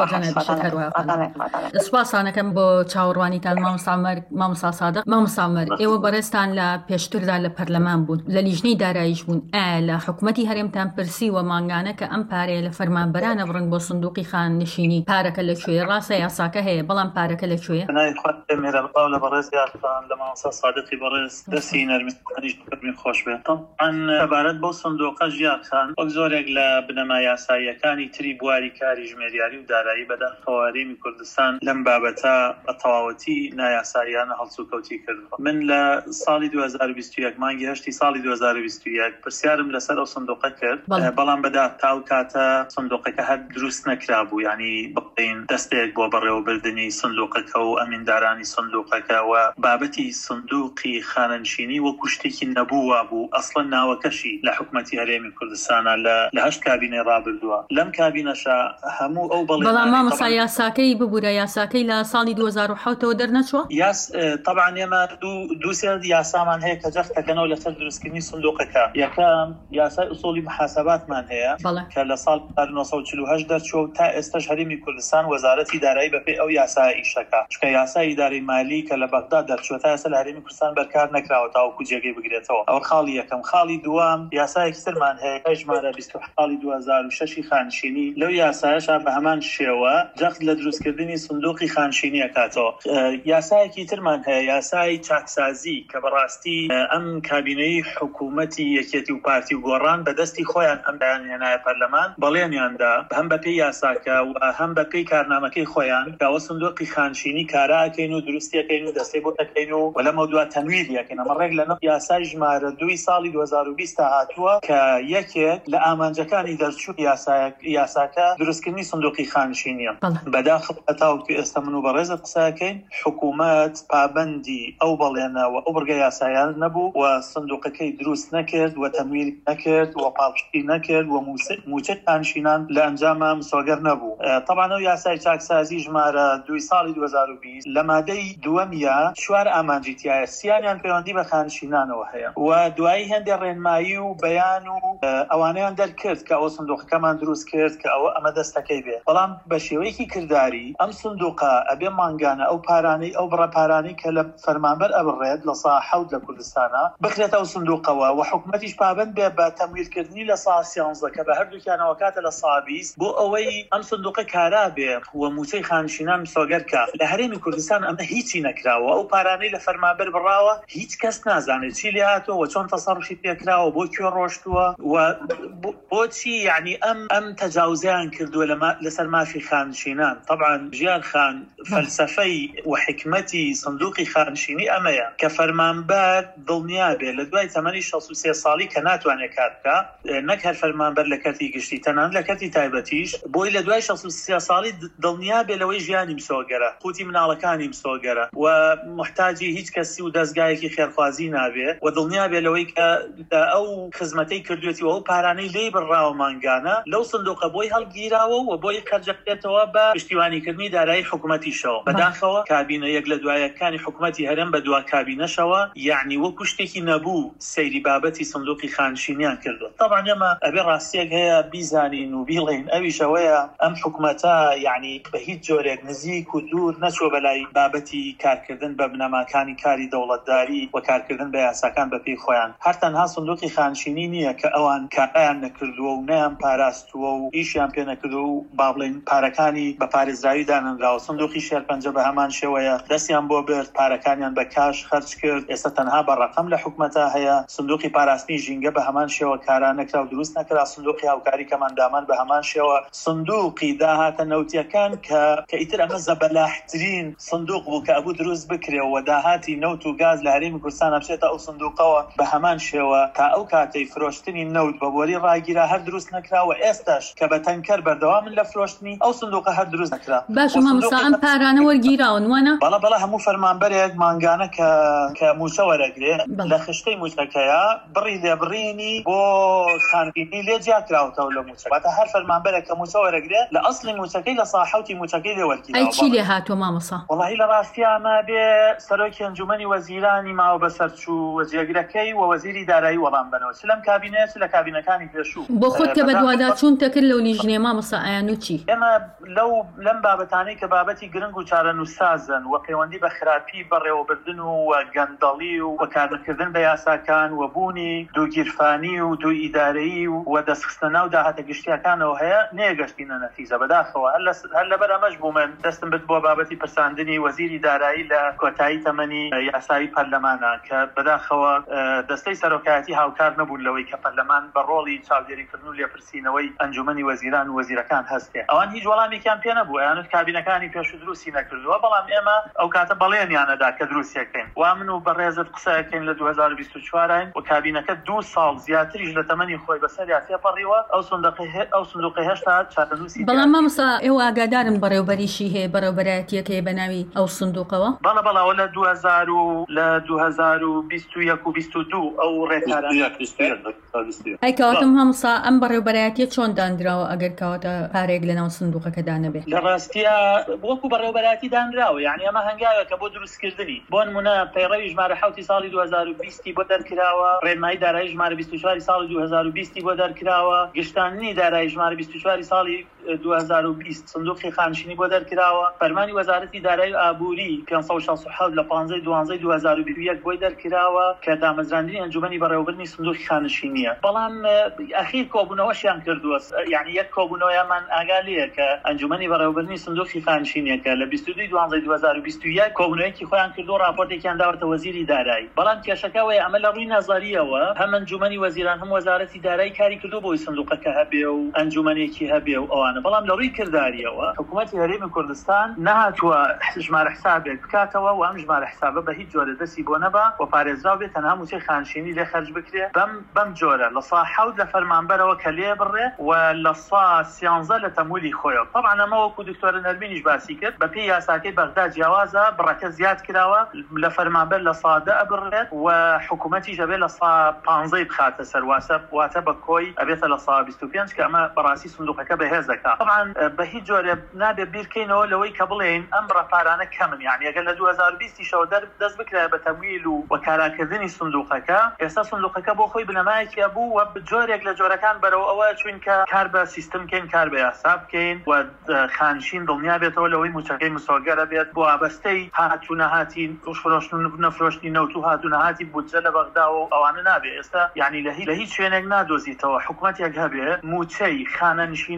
سپاسانەکەم بۆ چاوەڕوانیتان مامۆستا سادق. مامۆستا ئێوە بەڕێستان لە پێشتردا لە پەرلەمان بوون، لە لیژنەی داراییش بوون. لە حکوومەتی هەرێمتان پرسیوە مانگانە کە ئەم پارەیە لە فەرمانبەرانە بڕن بۆ سندوقی خاننشینی، پارەکە لەکوێیە؟ ڕاستە یاساکە هەیە بەڵام پارەکە لەکوێیە؟ لە بەڕێز یافتان لە مامۆستا سادقی بەڕێز دەستی نەرمیستانیش بکردین خۆش بێت. عبارەت بۆ سندوقە ژیانخان وەک زۆرێک لە بنەما یاساییەکانی تری بواری کاری ژمێریاری و دارایی بەداخەوە هەرێمی کوردستان لەم بابەتە بە تەواوەتی نایاساییانە هەڵسوکەوتی کردووە. من لە ساڵی 2021 مانگی هەشتی ساڵی 2021 پرسیارم لەسەر ئەو سندوقە کرد، بەڵام بەدا تاو کاتە سندوقەکە هەر دروست نەکرابوو، ینی بڵین دەستێک بۆ بەڕێوەبردننی سندوقەکە و ئەمیندارانی سندوقەکە و بابەتی سندوقی خانەنشینی وەکو شتێکی نەبووە بوو. ئەسڵەن ناوەکەشی لە حکوومەتی هەرێمی کوردستانە لە 8 کابینەی ڕابردووە. لەم کابینەشە هەموو ئەو بەڵام مامۆستا یاساکەی ببوورە، یاساکەی لە ساڵی 2007ەوە دەرنەچووە. طبعا ئێمە دوو سێ یاسامان هەیە کە جەختەکەنەوە لەسەر دروستکردنی سندوقەکە. یەکەم یاسای ئوسوڵی محاسباتمان هەیە کە لە ساڵ 1948 دەرچووە تا ئێستاش هەرێمی کوردستان وەزارەتی دارایی بەپێی ئەو یاسای ئیشەکە، چکە یاسای ئیدارەی مالی کە لە بەغدا دەرچووە تا ئێستا لە هەرێمی کوردستان بەرکار نەکراوە تاوەکو جێگەی بگرێتەوە. ئەو خاڵی یەکەم. خاڵی دووەم یاسایەکی ترمان هەیە ژمارە 27 2006 خانشینی. لەو یاسایەشە بە هەمان شێوە جەخت لە دروستکردنی سندوقی خانشینی ئەکاتەوە. یاسایەکی ترمان هەیە یاسای چاکسازی کە بەڕاستی ئەم کابینەی حکوومەتی یەکێتی و پارتی و گۆڕان بەدەستی خۆیان ئەم بەیانهێنایە پەرلەمان بەڵێنیاندا هەم بەپێی یاساکە و هەم بەپێی کارنامەکەی خۆیان کەوە سندوقی خانشینی کاراکەین و دروستیەکەین و دەستەی بۆ دەکەین و لەمە دووە تەنویریەکەین. ئەمە ڕێک لەنەو یاسای ژمارە 2 ساڵی 2020 هاتووە کە یەکێک لە ئامانجەکانی دەرچوو یاساکە دروستکردنی سندوقی خانشینیە. بەداخەڵ ئەتاوەکو ئێستا من و بەڕێزە قساکەین حکوومەت پابەندی ئەو بەڵێنەوە ئەو بڕگە یاسایان نەبوو و سندوقەکەی دروست نەکرد و تەمویل نەکرد و پاڵپشتی نەکرد و موچەت خانشینان لە ئەنجامە مسۆگەر نەبوو. طبعا ئەو یاسای چاکسازی ژمارە 2 ساڵی 2020 لە مادەی دووەمیە 4 ئامانجیتیایە سیانیان پەیوەندی بە خانشینانەوە هەیە و دوایی هەندێک ڕێنمایی و بەیان و ئەوانەیان دەرکرد کە ئەو سندوقەکەمان دروست کرد کە ئەمە دەستەکەی بێت. بەڵام بە شێوەیەکی کردداری ئەم سندوقە ئەبێ مانگانە ئەو پارانەی ئەو بڕەپارانی کە لە فەرمانبەر ئەبڕێت لە سا حەوت لە کوردستانە بخرێتە ئەو سندوقەوە و حکوومەتیش پابەند بێ بە تەمویلکردنی لە سا 11 کە بە هەردووکیانەوە کاتە لە سا 20 بۆ ئەوەی ئەم سندوقە کارا بێ و موچەی خانشینان مسۆگەر کە لە هەرێمی کوردستان ئەمە هیچی نەکراوە. ئەو پارانەی لە فەرمانبەر بڕاوە هیچ کەس نازانێت چی لێ هاتووە و چۆن تەسەڕفی پێکراوە بۆ کوێ ڕۆشتووە و بۆچی یعنی ئەم تەجاوزیان کردووە لەسەر مافی خانشینان. طبعا ژیان خان فەلسەفەی و حکمەتی سندوقی خانشینی ئەمەیە کە فەرمانبەر دڵنیا بێ لە دوای تەمەنی 63 ساڵی کە ناتوانێت کار بکات، نەک هەر فەرمانبەر لە کەتی گشتی تەنانەت لە کەتی تایبەتیش، بۆی لە دوای 63 ساڵی دڵنیا بێ لەوەی ژیانی مسۆگەرە، قوتی مناڵەکانی مسۆگەرە و محتاجی هیچ کەسی و دەستگایەکی خێرخوازی نابێ و دڵنیا بێ لەوەی کە ئەو خزمەتەی کردوێتی و ئەو پارانەی لێی بڕاوە مانگانە لەو سندوقە بۆی هەڵگیراوە و بۆی خەرجەکرێتەوە بە پشتیوانیکردنی دارایی حکوومەتیشەوە. بەداخەوە کابینە یەک لە دوایەکانی حکوومەتی هەرێم بە دوا کابینەشەوە یعنی وەکو شتێکی نەبوو سەیری بابەتی سندوقی خانشینیان کردو. طبعا ئێمە ئەبێ ڕاستیەک هەیە بیزانین و بیڵێن ئەویشەوەیە ئەم حکوومەتە یعنی بە هیچ جۆرێک نزیک و دوور نەچوە بەلای بابەتی کارکردن بە بنەماکانی کاری دەوڵەتداری و کارکردن بە یاساکان بەپێی خۆیان. هەر تەنها سندوقی خانشینی نییە کە ئەوان کارایان نەکردووە و نەیان پاراستووە و ئیشیان پێ نەکردو و با بڵێن پارەکانی بە پارێزراوی دانراوە. سندوقی شێرپەنجە بە هەمان شێوەیە دەستیان بۆ برد، پارەکانیان بە کاش خەرج کرد. ئێستا تەنها بە ڕقم لە حکوومەتە هەیە. سندوقی پاراستنی ژینگە بە هەمان شێوە کاران نەکرا و دروست نەکرا. سندوقی هاوکاری کەماندامان بە هەمان شێوە. سندوقی داهاتە نەوتیەکان کە ئیتر ئەمە زەبەلاحترین سندوق بوو کە ئەبوو دروست بکرێ و داهاتی نەوت و گاز لە هەرێمی کوردستان بچێتە ئەو سندوقەوە بە هەمان شێوە تا ئەو کاتەی فرۆشتنی نەوت بە بۆری ڕاگیرا هەر دروست نەکراوە. ئێستاش کە بە تەنکەر بەردەوامن لە فرۆشتنی ئەو سندوقە هەر دروست نەکرا. باش مامۆستا ئەم پارانە وەرگیراون وانە؟ بەڵە هەموو فەرمانبەرێک مانگانە کە موچە وەرەگرێ لە خشتەی موچەکەیە بڕی لێبڕینی بۆ خانبینی لێ جیاکراوەتەوە لە موچە. واتە هەر فەرمانبەرێک کە موچە وەرەگرێ لە ئەسڵی موچەکەی لە ساحەوتی موچەکەی لێ وەرگیراوە. ئەی چی لێ هاتووە مامۆستا؟ وەڵاهی لە ڕاستی ئەمە بێ سەرۆکی ئەنجومەنی وەزیرانی ماوە بەسەرچوو وەزیرەکەی و وەزیری دارایی وەڵام بنەوە لەم کابینەیە لە کابینەکانی پێشوو. بۆ خۆت کە بەدووادا چوون تەکرد لەو لیژنێ مامۆستا ئایان و چی؟ ئێمە لەم بابەتانەی کە بابەتی گرنگ و چارەنووسازن و پەیوەندی بە خراپی بەڕێوەبردن و گەندەڵی و کارکردن بە یاساکان و بوونی دووگیرفانی و دوو ئیدارەیی و دەستخستە ناو داهاتە گشتیەکانەوە هەیە نێگەشتینە نەتیجە. بەداخەوە هەر لەبەر ئەمەش بوو من دەستم بێت بۆ بابەتی پرساندنی وەزیری دارایی لە کۆتایی تەمەنی یاسایی پەرلەمانە کە بەداخەوە دەستەی سەرۆکایەتی هاوکار نەبوون لەوەی کە پەرلەمان بە ڕۆڵی چاودێریکردن و لێپرسینەوەی ئەنجومەنی وەزیران و وەزیرەکان هەستێ. ئەوان هیچ وەڵامێکیان پێ نەبوو، یانت کابینەکانی پێشوو دروستی نەکردووە، بەڵام ئێمە ئەو کاتە بەڵێنیانەدا کە دروستیەکەین. وا من و بەڕێزت قسەیەکەین لە 2024 و کابینەکە 2 ساڵ زیاتریش لە تەمەنی خۆی بەسەریا تێپەڕیوە. ئەو سندوقی هێشتا چارەنووسی. بەڵام مامۆستا ئێوە ئاگادارن بەڕێوەبەریشی هەیە بەڕێوەبەرایەتیەک هەیە بە ناوی ئەو سندوقەوە؟ بەڵێ لە 2021 و 22 ئەو ڕێکارانە ئەی کەواتم مامۆستا ئەم بەڕێوەبەرایەتیە چۆن دانراوە ئەگەر کەواتە پارێک لەناو سندوقەکەدا نەبێت؟ لە ڕاستیە وەکو بەڕێوەبەرایەتی دانراوە، یعنی ئەمە هەنگاوێکە بۆ دروستکردنی بۆ نمونە پەیڕەوی ژمارە 7 ساڵی 2020 بۆ دەرکراوە، ڕێنمایی دارایی ژمارە 24 ساڵی 2020 بۆ دەرکراوە، گشتاندنی دارایی ژمارە 24 ساڵی 2020 سندوقی خانشینی بۆ دەرکراوە، فەرمانی وەزارەتی دارایی و ئابووری 567 لە 15/12/2021 بۆی دەرکراوە کە دامەزراندنی ئەنجومەنی بەڕێوەبردنی سندوقی خانشینیە. بەڵام ئەخیر کۆبوونەوەشیان کردووە، یعنی یەک کۆبوونەوەیان ئاگا لێیە کە ئەنجومەنی بەڕێوەبردنی سندوقی خانشینیەکە لە 22/12/2021 کۆبوونەوەیەکی خۆیان کردو، راپۆرتێکیان داوەتە وەزیری دارایی. بەڵام کێشەکەوەیە ئەمە لە ڕووی نەزاریەوە هەم ئەنجومەنی وەزیران هەم وەزارەتی دارایی کاری کردو بۆی سندوقەکە هەبێ و ئەنجومەنێکی هەبێ و ئەوانە. بەڵام لە ڕووی کرداریەوە حکوومەتی هەرێمی کوردستان نهاتووە ژمارە حسابێک بکاتەوە و ئەم ژمارە حسابە بە هیچ جۆرە دەستی بۆ نەبا و پارێزراو بێت تەنها موچەی خانشینی لێ خەرج بکرێ بەم جۆرە لە سا 7 لە فەرمانبەرەوە کە لێ بڕێ و لە سا 13 لە تەمویلی خۆیەوە. طبعا ئەمە وەکو دکتۆرە نەرمینیش باسی کرد بە پێی یاساکەی بەغدا جیاوازە بڕەکە زیاد کراوە لە فەرمانبەر لە سا 10 بڕێت و حکوومەتی ژەبێ لە سا 15 بخاتە سەر واتە بە کۆی ئەبێتە لە سا 25 کە ئەمە بەڕاستی سندوقەکە بەهێز دەکات. طبعا بە هیچ جۆرە نابێ بیرکەینەوە لەوەی کە بڵێن ئەم ڕەپارانە کەمن، یعنی ئەگەر لە 2020 شەوە دەست بکرای بە تەمویل و وەکاراکردنی سندوقەکە، ئێستا سندوقەکە بۆ خۆی بنەمایەکی بوو و جۆرێک لە جۆرەکان بەرەوە ئەوە چونکە کار بە سیستم بکەین، کار بە یاسا بکەین و خانشین دڵنیا بێتەوە لەوەی موچەکەی مسۆگەرە بێت بۆ ئابەستەی هاتوونەهاتی فرۆشتن و نەفرۆشتنی نەوت و هاتوونەهاتی بودجە لە بەغدا و ئەوانە نابێ. ئێستا یعنی لە هیچ شوێنێک نادۆزیتەوە حکوومەتێک هەبێ موچەی خانەنشینەکانی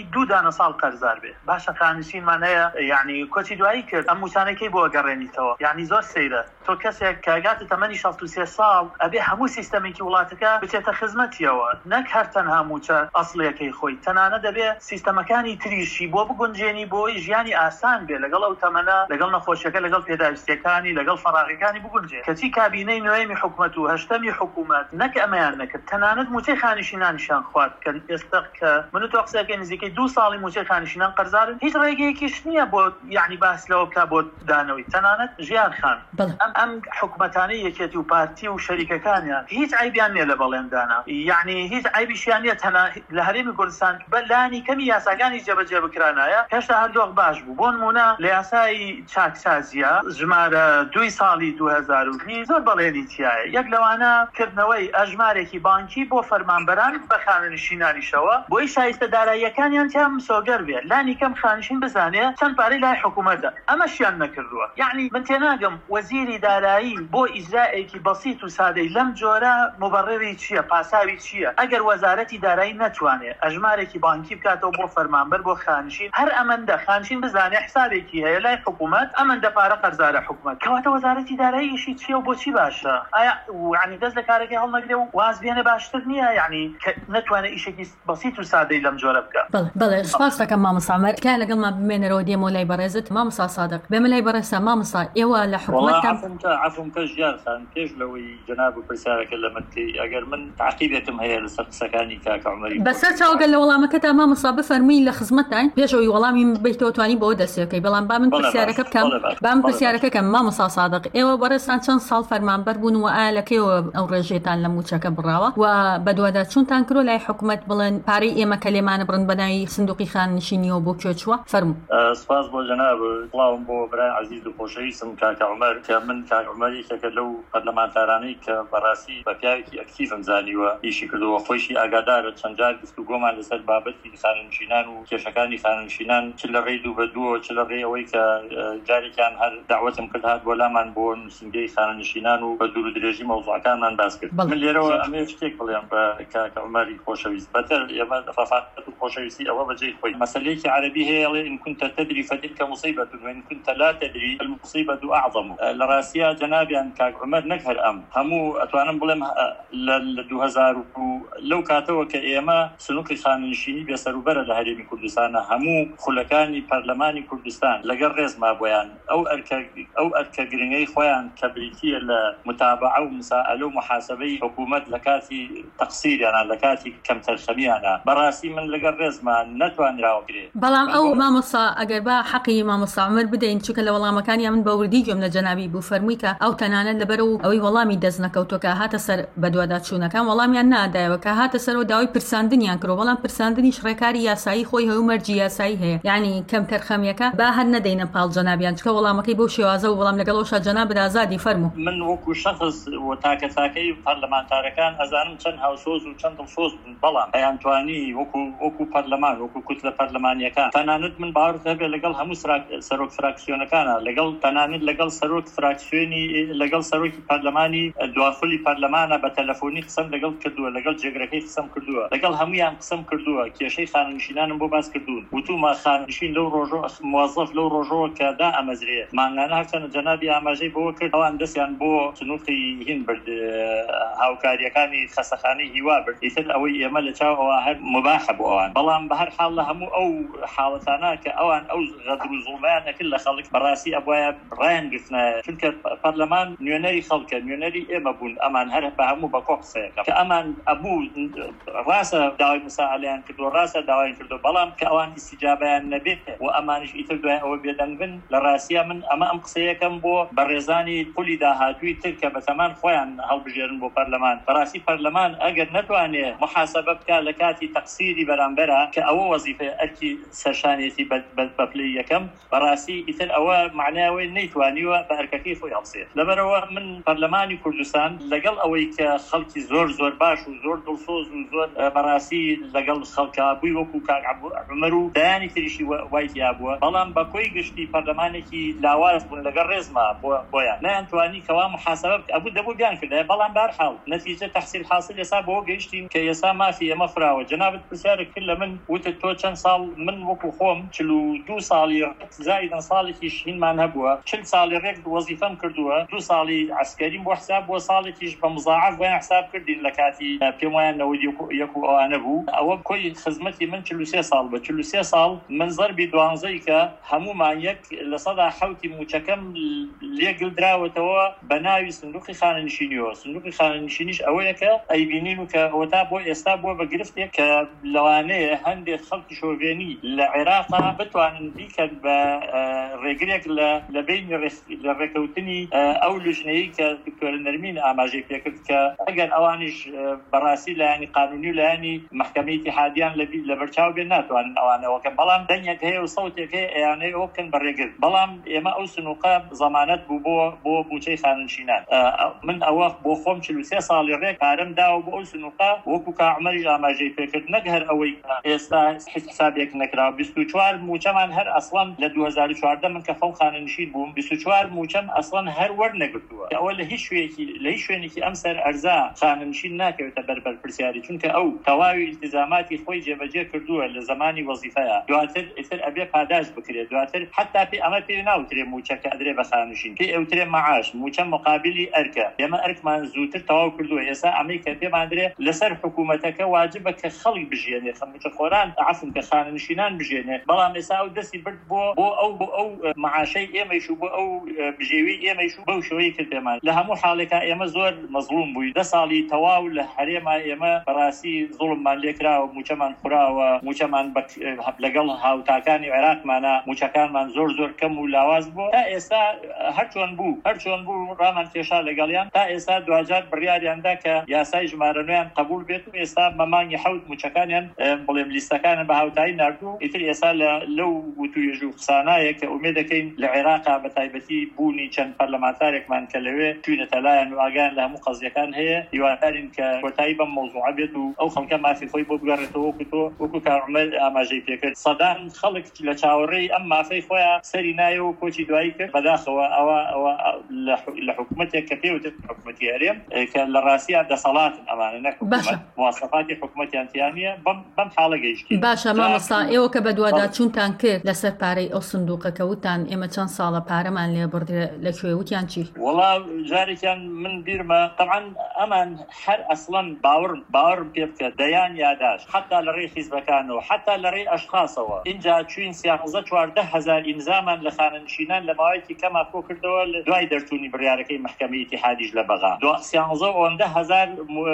2 دانە ساڵ قەرزار بێ باشە خانشینمان هەیە یعنی کۆچی دوایی کرد ئەم موچانەکەی بۆ گەڕێنیتەوە یعنی زۆر سەیرە تۆ کەسێک کاگاتە تەمەنی 63 ساڵ ئەبێ هەموو سیستەمێکی وڵاتەکە بچێتە خزمەتیەوە نەک هەر تەنها موچە ئەسڵیەکەی خۆی تەنانە دەبێ سیستەمەکانی تریشی بۆ بگونجێنی بۆی ژیانی ئاسان بێ لەگەڵ ئەو تەمەنە لەگەڵ نەخۆشیەکە لەگەڵ پێداویستیەکانی لەگەڵ فەراغەکانی بگونجێ کەچی کابینەی نوێمی حکومەت و هەشتەمی حکومەت نەک ئەمەیان نەکرد تەنانەت موچەی خانشینانیشان خوارد کە ئێستا کە من و تۆ قسەکەی نزیکەی 2 ساڵی موچەی خانشینان قەرزارن هیچ ڕێگەیەکیش نییە بۆ یعنی باس لەوە بکە بۆ دانەوەی تەنانەت ژیان خان ئەم حکومەتانی یەکێتی و پارتی و شەریکەکانیان هیچ عیبیان نییە لە بەڵێندانە یعنی هیچ عیبیشیان نییە تەنها لە هەرێمی کوردستان بەلانی کەمی یاساکانی جێبەجێ بکرانایە هێشتا هەردووەک باش بوو بۆ نمونە لە یاسای چاکسازیە ژمارە 2 ساڵی 2009 زۆر بەڵێنی تایە یەک لەوانە کردنەوەی ئەژمارێکی بانکی بۆ فەرمانبەران بە خانشینانیشەوە بۆی شایستە داراییەکانیان تیان مسۆگەر بێت لانی کەم خانشین بزانێ چەند پارەی لای حکومەتە ئەمەشیان نەکردووە یعنی من تێناگەم وەزیری دارایی بۆ ئیجرائێکی بەسیط و سادەی لەم جۆرە مبرری چییە پاساوی چییە ئەگەر وەزارەتی دارایی نەتوانێت ئەژمارێکی بانکی بکاتەوە بۆ فەرمانبەر بۆ خانشین هەر ئەمەندە خانشین بزانێ حسابێکی هەیە لای حکومەت ئەمەندە پارە قەرزارە حکومەت کەواتە وەزارەتی داراییشی چییە و بۆچی باشە ئایا یعنی دەست لە کارێکی هەڵنەگرێ و واز بێنە باشتر نییە یعنی نەتوانێت ئیشێکی بەسیط و سادەی لەم جۆرە بکە بەڵێ سپاس دەکەم مامۆستا عومەر کە لەگەڵمان بمێنەرەوە دێمە لای بەڕێزت مامۆستا سادق بێمە لای بەڕێزە مامۆستا ئێوە لە حکومەتتان عفوم کە ژیان خان پێش لەوەی جەناب و پرسیارەکە لە منکەی ئەگەر من تعقیبێتم هەیە لەسەر قسەکانی کاکە عومەری بەسەر چاوەگەل لە وەڵامەکەتا مامۆستا بفەرمووی لە خزمەتتان پێشەوەی وەڵامی بێتەوە توانی بەوە دەستێکەکەی بەڵام با من پرسیارەکە بکەم با من پرسیارەکە کەم مامۆستا سادق ئێوە بەڕێزتان چەند ساڵ فەرمانبەر بوون و ئایا لەکەیەوە ئەو ڕێژێتان لە موچەکە بڕاوە و بەدووادا چونتان کردۆ لای حکومەت بڵێن پارەی ئێمە کە لێمانە بڕن بەناوی سندوقی خانشینیەوە بۆ کوێ چووە فەرموو سپاس بۆ جەناب سڵاوم بۆ برای عەزیز و خۆشەویستم کاکە عومەر کە من کاکە عومەر یەکێکە لەو پەرلەمانتارانەی کە بەڕاستی بە پیاوێکی ئەکتیڤم زانیوە ئیشی کردووە خۆشی ئاگادارە چەند جار گفتوگۆمان لەسەر بابەتی خانشینان و کێشەکانی خانشینان چ لە ڕێی دوو بە دووە چ لە ڕێ ئەوەی کە جارێکیان هەر داوەتم کرد هات بۆ لامان بۆ نووسینگەی خانشینان و بە دوور و درێژی مەوزوعەکانمان باس کرد من لێرەوە ئەمێ شتێک بڵێم بە کاکە عومەری خۆشەویست بەتر ئێمە ڕەفاقەت و خۆشەویستی ئەوە بەجێی خۆی مەسەلەیەکی عەرەبی هەیە إن كنت تدري فتلك مصيبة وإن كنت لا تدري المصيبة أعظم لراسيا جنابيان كاك عمر نكهر أم همو أتوانم بلم ل2000 لو كاتوا كإيما سنوكي خانشيني بيسروا برا لهريمي كردستان همو خلكاني برلماني كردستان لقرز ما بيان أو أركا جريني خوان كبريتية لمتابعة ومساءلة ومحاسبة حكومة لكاتي تقصير يعني لكاتي كم ترخمي أنا براسي من لقرز ما نتوان راوكري بەڵام ئەو مامۆستا ئەگەر با حەقی مامۆستا عومەر بدەین چونکە لە وەڵامەکانی من بەوردی گوێم لە جەنابی بوو فەرمووی کە ئەو تەنانەت لەبەر و ئەوەی وەڵامی دەست نەکەوتووە کە هاتە سەر بەدووادا چوونەکان وەڵامیان نادایەوە کە هاتە سەرەوە داوای پرساندنیان کردەوە بەڵام پرساندنیش ڕێکاری یاسایی خۆی هەیە و مەرجی یاسایی هەیە یعنی کەم تەرخەمیەکە با هەر نەدەینە پاڵ جەنابیان چکە وەڵامەکەی بەو شێوازە و وەڵام لەگەڵەوەشە جەنابت ئازادی فەرموو من وەکو شەخص و تاکەتاکەی پەرلەمانتارەکان ئەزانم چەند هاوسۆز و چەند دڵسۆز بەڵام ئەیانتوانی وەکو پەرلەمان وەکو کوتلە پەرلەمانیەکان تەنانەت من باور هەبێ لەگەڵ هەموو سەرۆک فراکسیۆنەکانە لەگەڵ تەنانەت لەگەڵ سەرۆک فراکسیۆنی لەگەڵ سەرۆکی پەرلەمانی دواخلی پەرلەمانە بە تەلەفۆنی قسەم لەگەڵ کردووە لەگەڵ جێگرەکەی قسەم کردووە لەگەڵ هەمویان قسەم کردووە کێشەی خانشینانم بۆ باس کردوون وتوما خانشین لەو ڕۆژۆ موظف لەو ڕۆژەوە کە دا ئەمەزرێ مانگانە هەرچەندە جەنابی ئاماژەی بۆ کرد ئەوان دەستیان بۆ سنووقی هین برد هاوکاریەکانی خەسەخانەی هیوا برد ئیتر ئەوەی ئێمە لە چاو ئەوە هەر مباحە بۆ ئەوان بەڵام بە هەر حاڵ لە هەموو ئەو حاڵەتانە کە ئەوان ئەو غەدر و زوڵمیان ئەکرد لە خەڵک بەڕاستی ئەبوایە ڕایان گرتنە چونکە پەرلەمان نوێنەری خەڵکە نوێنەری ئێمە بوون ئەمان هەر بە هەموو بە کۆ قسەیەکە کە ئەمان ئەبوو ڕاستە داوای مساعەلیان کردو ڕاستە داوایان کردو بەڵام کە ئەوان ئیستیجابەیان نەبێت و ئەمانش ئیتر دوای ئەوە بێدەنگ بن لە ڕاستیە من ئەم قسەیەکەم بۆ بەڕێزانی پولی داهاتووی تر کە بەتەمان خۆیان هەڵبژێرن بۆ پەرلەمان بەڕاستی پەرلەمان ئەگەر نەتوانێت محاسەبە بکات لە کاتی تەقسیری بەرامبەرە کە ئەوە وەزیفە ئەرکی سەرشانێتی بەپلەی یەکەم بەڕاستی ئیتر ئەوە معناوەی نەیتوانیوە بە ئەرکەکەی خۆی هەڵسێت لەبەرەوە من پەرلەمانی کوردستان لەگەڵ ئەوەی کە خەڵکی زۆر باش و زۆر دڵسۆز و زۆر بەڕاستی لەگەڵ خەڵکا بووی وەکو کاک عومەر و دایانی تریشی وایتیا بووە بەڵام بە کۆی گشتی پەرلەمانێکی لاواز بوون لەگەڵ ڕێزما بۆیان نەیانتوانی کەوا محاسەبە ئەبوو دەبوو بیان کردای بەڵام بەرحاڵ نەتیجە تەحسیل حاصل ئێستا بۆ گەیشتین کە ئێستا مافی ئەمە فراوە جەنابەت پرسیارێک کرد لە من وتە تۆ چەند ساڵ من وەکو خۆم 42 ساڵی زائیدەن ساڵێکیش هینمان هەبووە 40 ساڵی ڕێک وەزیفەم کردووە 2 ساڵی عسکەریم بۆ حساب بۆ ساڵێکیش بە مزاعف بۆیان حساب کردین لە کاتی پێم وایە 91 ئەوانە بوو ئەوە کۆی خزمەتی من 43 ساڵ بە 43 ساڵ من زەربی 12 کە هەمومان یەک لە سەدا حەوتی موچەکەم لێگڵدراوەتەوە بە ناوی سندوقی خانەنشینیەوە سندوقی خانەنشینیش ئەوەیە کە ئەیبینین و کە ئەوە تا بۆ ئێستا بووە بە گرفتێک کە لەوانەیە هەندێک خەڵکی شۆڤێنی لە عێراقا بتوانن بیکەن بە ڕێگرێک لە بین لە ڕێکەوتنی ئەو لژنەیە کە دکتۆر نەرمین ئاماژەی پێکرد کە ئەگەر ئەوانیش بەڕاستی لایانی قانونی و لایانی محکەمەی اتحادیان لە بەرچاو بێن ناتوانن ئەوانەوەکە بەڵام دەنگێک هەیە و سەوتێک هەیە ئەیانەی ئەوە بکەن بەڕێگر بەڵام ئێمە ئەو سنووقە زەمانەت بوو بۆ بوچەی خانەنشینان من ئەوە بۆ خۆم 43 ساڵی ڕێک کارم داوە بۆ ئەو سنووقە وەکو کاعمەریش ئاماژەی پێکرد نەک هەر ئەوەی ئێستا حسابێک نەکراوە 24 موچەمان هەر ئەسڵەن لە 2014 من کە خەڵ خانەنشین بووم 24 موچەم ئەسڵەن هەر وەرنەگرتووە ئەوە لە هیچ شوێنێکی ئەم سەر ئەرزا خانەنشین ناکەوێتە بەربەر پرسیاری چونکە ئەو تەواوی التزاماتی خۆی جێبەجێ کردووە لە زمانی وەزیفەیە دواتر ئیتر ئەبێ پاداش بکرێت دواتر حتا ئەمە پێ ناوترێ موچەکە ئەدرێ بە خانەنشین پێ ئەوترێ مەعاش موچە مقابلی ئەرکە ئێمە ئەرکمان زووتر تەواو کردووە ئێستا ئەمەی کە پێمان درێ لەسەر حکوومەتەکە واجبە کە خەڵک بژێنێ موچەخۆران عفن کە خانەنشینان بژێنێ بەڵام ئێستا ئەو دەستی برد بۆ ئەو معاشەی ئێمەیش و بۆ ئەو بژێوی ئێمەیش و بەو شێوەیە کرد پێمان لە هەموو حاڵێکە ئێمە زۆر مەزڵوم بووی 10 ساڵی تەواو لە هەرێما ئێمە بەڕاستی زوڵممان لێکراوە موچەمان خوراوە موچەمان لەگەڵ هاوتاکانی عێراقمانە موچەکانمان زۆر کەم و لاواز بوو تا ئێستا هەرچۆن بوو ڕامان کێشا لەگەڵیان تا ئێستا دوجار بڕیاریاندا کە یاسای ژمارەنویان قبول بێت و ئێستا مەمانگی حەوت موچەکانیان بڵێم لیستەکانە بە هاوتایی نردوو ئیتر ئێستا لەو وتوێژ و قسانایە کە ئومێد دەکەین لە عێراقا بە تایبەتی بوونی چەند پەرلەمانتارێکمان کە لەوێ توینەتە لایەن و ئاگان لە هەموو قەزیەکان هەیە هیوادارین کە کۆتایی بەم مەوزوعە بێت و ئەو خەڵکە مافی خۆی بۆ بگەڕێتەوە وەکو کارعومەر ئاماژەی پێکرد سەدان خەڵک لە چاوەڕێی ئەم مافەی خۆیان سەری نایە و کۆچی دوایی کرد بەداخەوە ئەوە لە حکوومەتێک کە پێوتر حکوومەتی هەرێم کە لە ڕاستیان دەسەڵاتن ئەمانە نەکومەت مواسەفاتی حکوومەتیان تیانە بەم حاڵە گەیشتی باشە مامۆستا ئێوە کە بە دووادات چونتان کرد لەسەر پارەی ئەو سندوقەکە وتان ئێمە چەند ساڵە پارەمان لێ بڕدرێ لەکوێ وتیان چی وەڵا جارێکیان من بیرمە طبعا ئەمان هەر ئەسڵەن باوەڕم پێ بکە دەیان یاداش حتا لە ڕێی حیزبەکانەوە حتا لە ڕێی ئەشخاصەوە اینجا چوین 13-14 ئینزامان لە خانەنشینان لە ماوەیەکی کەما کۆ کردەوە لە دوای دەرچوونی بڕیارەکەی محکەمەی اتحادیش لە بەغا 13-10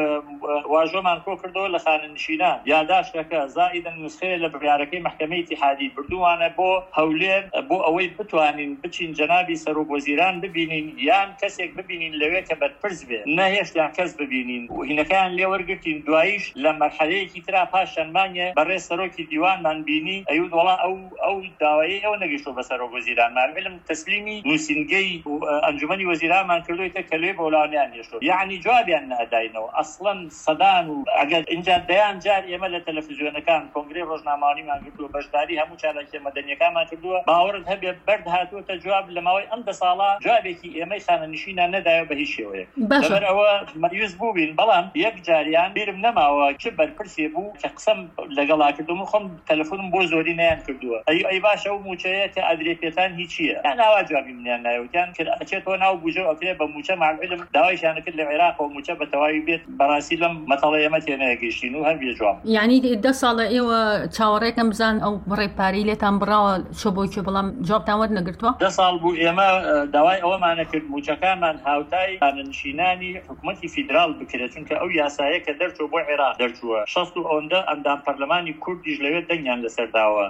واژۆمان کۆ کردەوە لە خانەنشینان یاداشەکە زائیدەن نسخەیە لە بڕیارەکەی محکەمەی اتحادی بردووانە بۆ هەولێر بۆ ئەوەی بتوانین بچین جەنابی سەرۆک وەزیران ببینین یان کەسێک ببینین لەوێ کە بەرپرس بێ نەهێشتیان کەس ببینین و هینەکان لێ وەرگرتین دواییش لە مەرحەلەیەکی ترا پاش شەنمانیە بەڕێ سەرۆکی دیوانمان بینی ئەیود وڵا ئەو داوایی ئەوە نەگەیشتۆ بە سەرۆک وەزیرانمان علم تەسلیمی نووسینگەی ئەنجومەنی وەزیرانمان کردوویتە کە لێ بەوڵانیان هێشتۆ یعنی جوابیان نەداینەوە ئەسڵەن سەدان و ئەگەر اینجا دەیان جار ئێمە لە تەلەڤیزیۆنەکان کۆنگرێ ڕۆژنامەوانیمان کردووە بەشداری هەموو چالاکی مەدەنیەکانمان کردووە باوەڕت هەبێ بەرد هاتووەتە جواب لەماوەی ئەم 10 ساڵە جوابێکی ئێمەی خانەنشینان نەدایە بە هیچ شێوەیە لەبەر ئەوە مەیوس بووبین بەڵام یەک جاریان بیرم نەماوە چ بەرپرسێ بوو کە قسەم لەگەڵا کردم و خۆم تەلەفۆنم بۆ زۆری نەیان کردووە ئەی باشە و موچەیە کە ئەدرێ پێتان هیچیە یان ناوا جوابی منیان نایوتیان کرد ئەچێتەوە ناو بوجە ئەکرێ بە موچە معلم داوایشیان کرد لە عێراق و موچە بە تەواوی بێت بەڕاستی لەم مەتەڵە ئێمە تێنەگەیشتین و هەر بێ جواب یعنی 10 ساڵە ئێوە چاوەڕێکم بزان ئەو بڕێ پارەی لێتان بڕاوە شۆبۆکی بەڵام جوابتان وەرنەگرتووە 10 ساڵ بوو ئێمە داوای ئەوەمانە کرد موچەکانمان هاوتای خانەنشینانی حکوومەتی فیدرال بکرێت چونکە ئەو یاسایە کە دەرچووە بۆ عێراق دەرچووە 60 و ئەوەندە ئەندام پەرلەمانی کوردیش لەوێ دەنگیان لەسەرداوە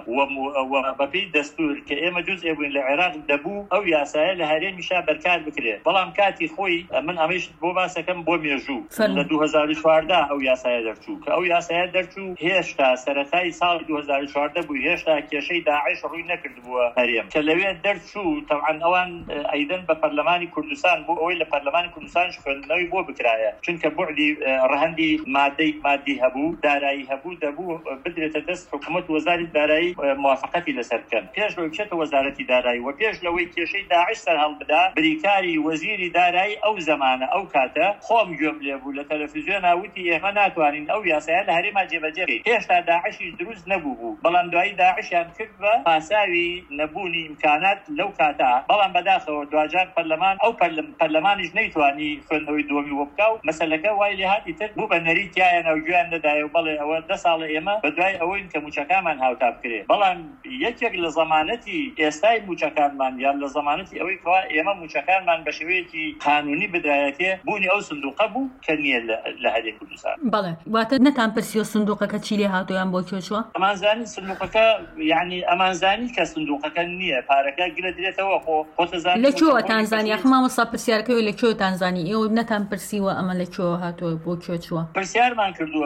و بەپێی دەستور کە ئێمە جزء بووین لە عێراق دەبوو ئەو یاسایە لە هەرێمیشا بەرکار بکرێت بەڵام کاتی خۆی من ئەمەش بۆ باسەکەم بۆ مێژوو لە 2014 ئەو یاسایە دەرچوو کە ئەو یاسایە دەرچوو هێشتا سەرەتای ساڵی 2014 بوو هێشتا کێشەی داعش ڕووی نەکردبووە هەرێم کە لەوێ دەرچوو طبعا ئەوان ئەیدەن بە پەرلەمانی کوردستان بۆ ئەوەی لە پەرلەمانی کوردستانش خوێندنەوەی بۆ بکرایە چونکە بوعدی ڕەهەندی مادی هەبوو دارایی هەبوو دەبوو بدرێتە دەست حکوومەت وەزاری دارایی موافقەتی لەسەر بکەن پێش لەوەی بچێتە وەزارەتی دارایی و پێش لەوەی کێشەی داعش سەر هەڵبدا بریکاری وەزیری دارایی ئەو زەمانە ئەو کاتە خۆم گوێم لێ بوو لە تەلەڤیزیۆن وتی ئێمە ناتوانین ئەو یاسایە لە هەرێما جێبەجێ بکەین هێشتا داعشی دروست نەبوو بەڵام دوایی داعشیان کرد بە پاساوی نەبوونی ئیمکانات لەو کاتا بەڵام بەداخەوە دوجار پەرلەمان ئەو پەرلەمانیش نەیتوانی خوێندنەوەی دووەمی وەبکا و مەسەلەکە وای لێ هاتی تر بوو بە نەریتیایە ناوگویان نەدایە و بەڵێ ئەوە 10 ساڵە ئێمە بە دوای ئەوەین کە موچەکانمان هاوتا بکرێ بەڵام یەکێک لە زەمانەتی ئێستای موچەکانمان یان لە زەمانەتی ئەوەی کەوا ئێمە موچەکانمان بە شێوەیەکی قانونی بدایەتێ بوونی ئەو سندوقە بوو کە نییە لە هەرێمی کوردستان. بەڵێ واتە نەتان پرسیۆ سندوقەکە چی لێ هاتوویان بۆ کێشوە؟ ئەمانزانی سندوقەکە یعنی ئەمانزانی کە سندوقەکە نییە پارەکە گرە درێتەوە خۆتەزانی لەکوێوە تانزانی مامۆستا پرسیارەکەی لەکوێوە تانزانی ئێوە نەتان پرسیوە ئەمە لەکوێوە هاتووە بۆ کێچووە؟ پرسیارمان کردووە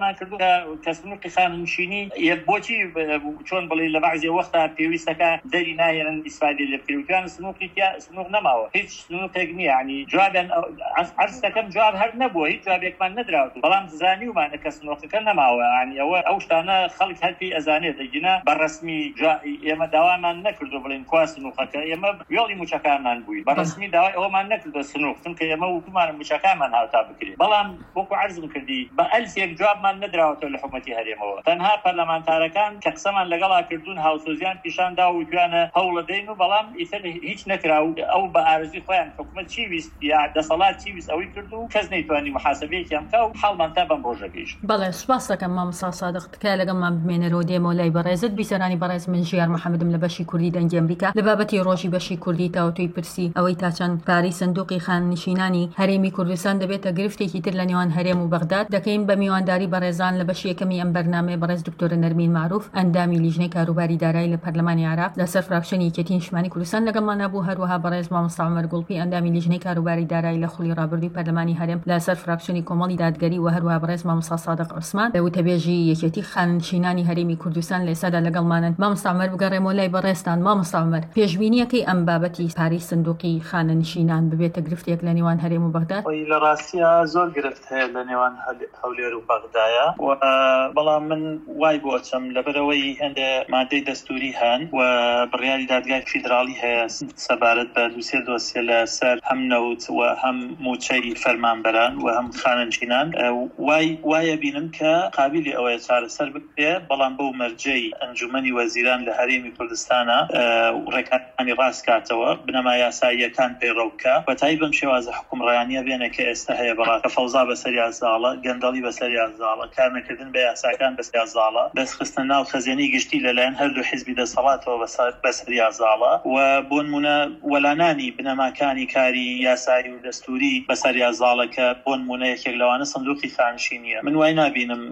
کە سندوقی خانوشینی بۆچی چۆن بڵێ لە بەعزێ وەختا پێویستەکە دەری ناهێنن ئیسفادە لێ بکرێن سندوق نەماوە هیچ سندوقێک نییە ینی جوابیان عرض دەکەم جواب هەر نەبووە هیچ جوابێکمان نەدراوە بەڵام زانیومانە کە سندوقەکە نەماوە ینی ئەو شتانە خەڵک هەرپی ئەزانێت دەگینە بەڕەسمی ئێمە داوامان نەکردو بڵێن کوا سندوقەکە ئێمە وێڵی موچەکانمان بووین بەڕەسمی داوای ئەومان نەکردو سندوق چونکە ئێمە وتمانە موچەکانمان هاوتا بکرێت بەڵام وەکو عرضم کردی بە ئەلفێک جوابمان نەدراوەتەوە لە حکومەتی هەرێمەوە تەنها پەرلەمانتارەکان کە قسەمان لەگەڵا کردوون هاوسۆزیان پیشان دا و گویانە هەوڵە دەین و بەڵام ئیتر هیچ نەکراو ئەو بە ئارزوی خۆیان حکومەت چی ویست یا دەسەڵات چی ویست ئەوەی کرد و کەس نەیتوانی محاسبەیەکیان بکا و حاڵمان تا بەم ڕۆژە گەیشت. بەڵێ سوپاس دەکەم مامۆستا سادق تکایە لەگەڵمان بمێنەرەوە دێمەوە لای بەڕێزت بیسەرانی بەڕێز من ژیار محەممەدم لە بەشی کوردی دەنگی ئەمریکا لە بابەتی ڕۆژی بەشی کوردی تاوتوی پرسی ئەوەی تا چەند پارەی سندوقی خاننشینانی هەرێمی کوردستان دەبێتە گرفتێکی تر لە نێوان هەرێم و بەغداد دەکەین بە میوانداری بەڕێزان لە بەشی یەکەمی ئەم بەرنامەیە بەڕێز دکتۆرە نەرمین معروف ئەندامی لیژنەی کاروباری دارایی لە پەرلەمانی عراق لەسەر فراکشنی یەکێتی نیشتیمانی کوردستان لەگەڵمان نەبوو هەروەها بەڕێز مامۆستا عومەر گوڵپی ئەندامی لیژنەی کاروباری دارایی لە خوڵی ڕابردووی پەرلەمانی هەرێم لەسەر فراکشنی کۆمەڵی دادگەری و هەروەها بەڕێز مامۆستا سادق عوسمان لە وتەبێژی یەکێتی خاننشینانی هەرێمی کوردستان لە ئێستادا لەگەڵمانن. مامۆستا عومەر بگەڕێمەوە لای بەڕێزتان. مامۆستا عومەر پێشبینیەکەی ئەم بابەتی پارەی سندوقی خاننشینان ببێتە گرفتێک لە نێوان هەرێم و بەغداد؟ لە ڕاستیە زۆر گرفت هەیە لە نێوان هەولێر و بەغدایە بەڵام من وای بۆ ئەچەم لەبەرەوەی هەندێ مادەی دەستوری هەن و بڕیاری دادگای فیدراڵی هەیە سەبارەت بە دووسێ دۆسیە لەسەر هەم نەوت و هەم موچەی فەرمانبەران و هەم خاننشینان وایە بینم کە قابلی ئەوەیە چارەسەر بکرێ بەڵام بەو مەرجەی ئەنجومەنی وەزیران لە هەرێمی کوردستانە ڕێکانی ڕاست کاتەوە بنەما یاساییەکان پەیڕەوکە بەتایی بەم شێوازە حکومڕایانیە بێنە کە ئێستا هەیە بەڕاستە فەوزا بەسەر یازاڵە گەندەڵی بەسەر یازاڵە کارنەکردن بە یاساکان بەسەر یازاڵە دەستخستن ناو خەزیێنەی گشتی لەلایەن هەردوو حیزبی دەسەڵاتەوە بەسەر یازاڵە و بۆ نمونە وەلانانی بنەماکانی کاری یاسایی و دەستوری بەسەر یازاڵە کە بۆ نمونە یەکێک لەوانە سندوقی خانشینیە من وای نابینم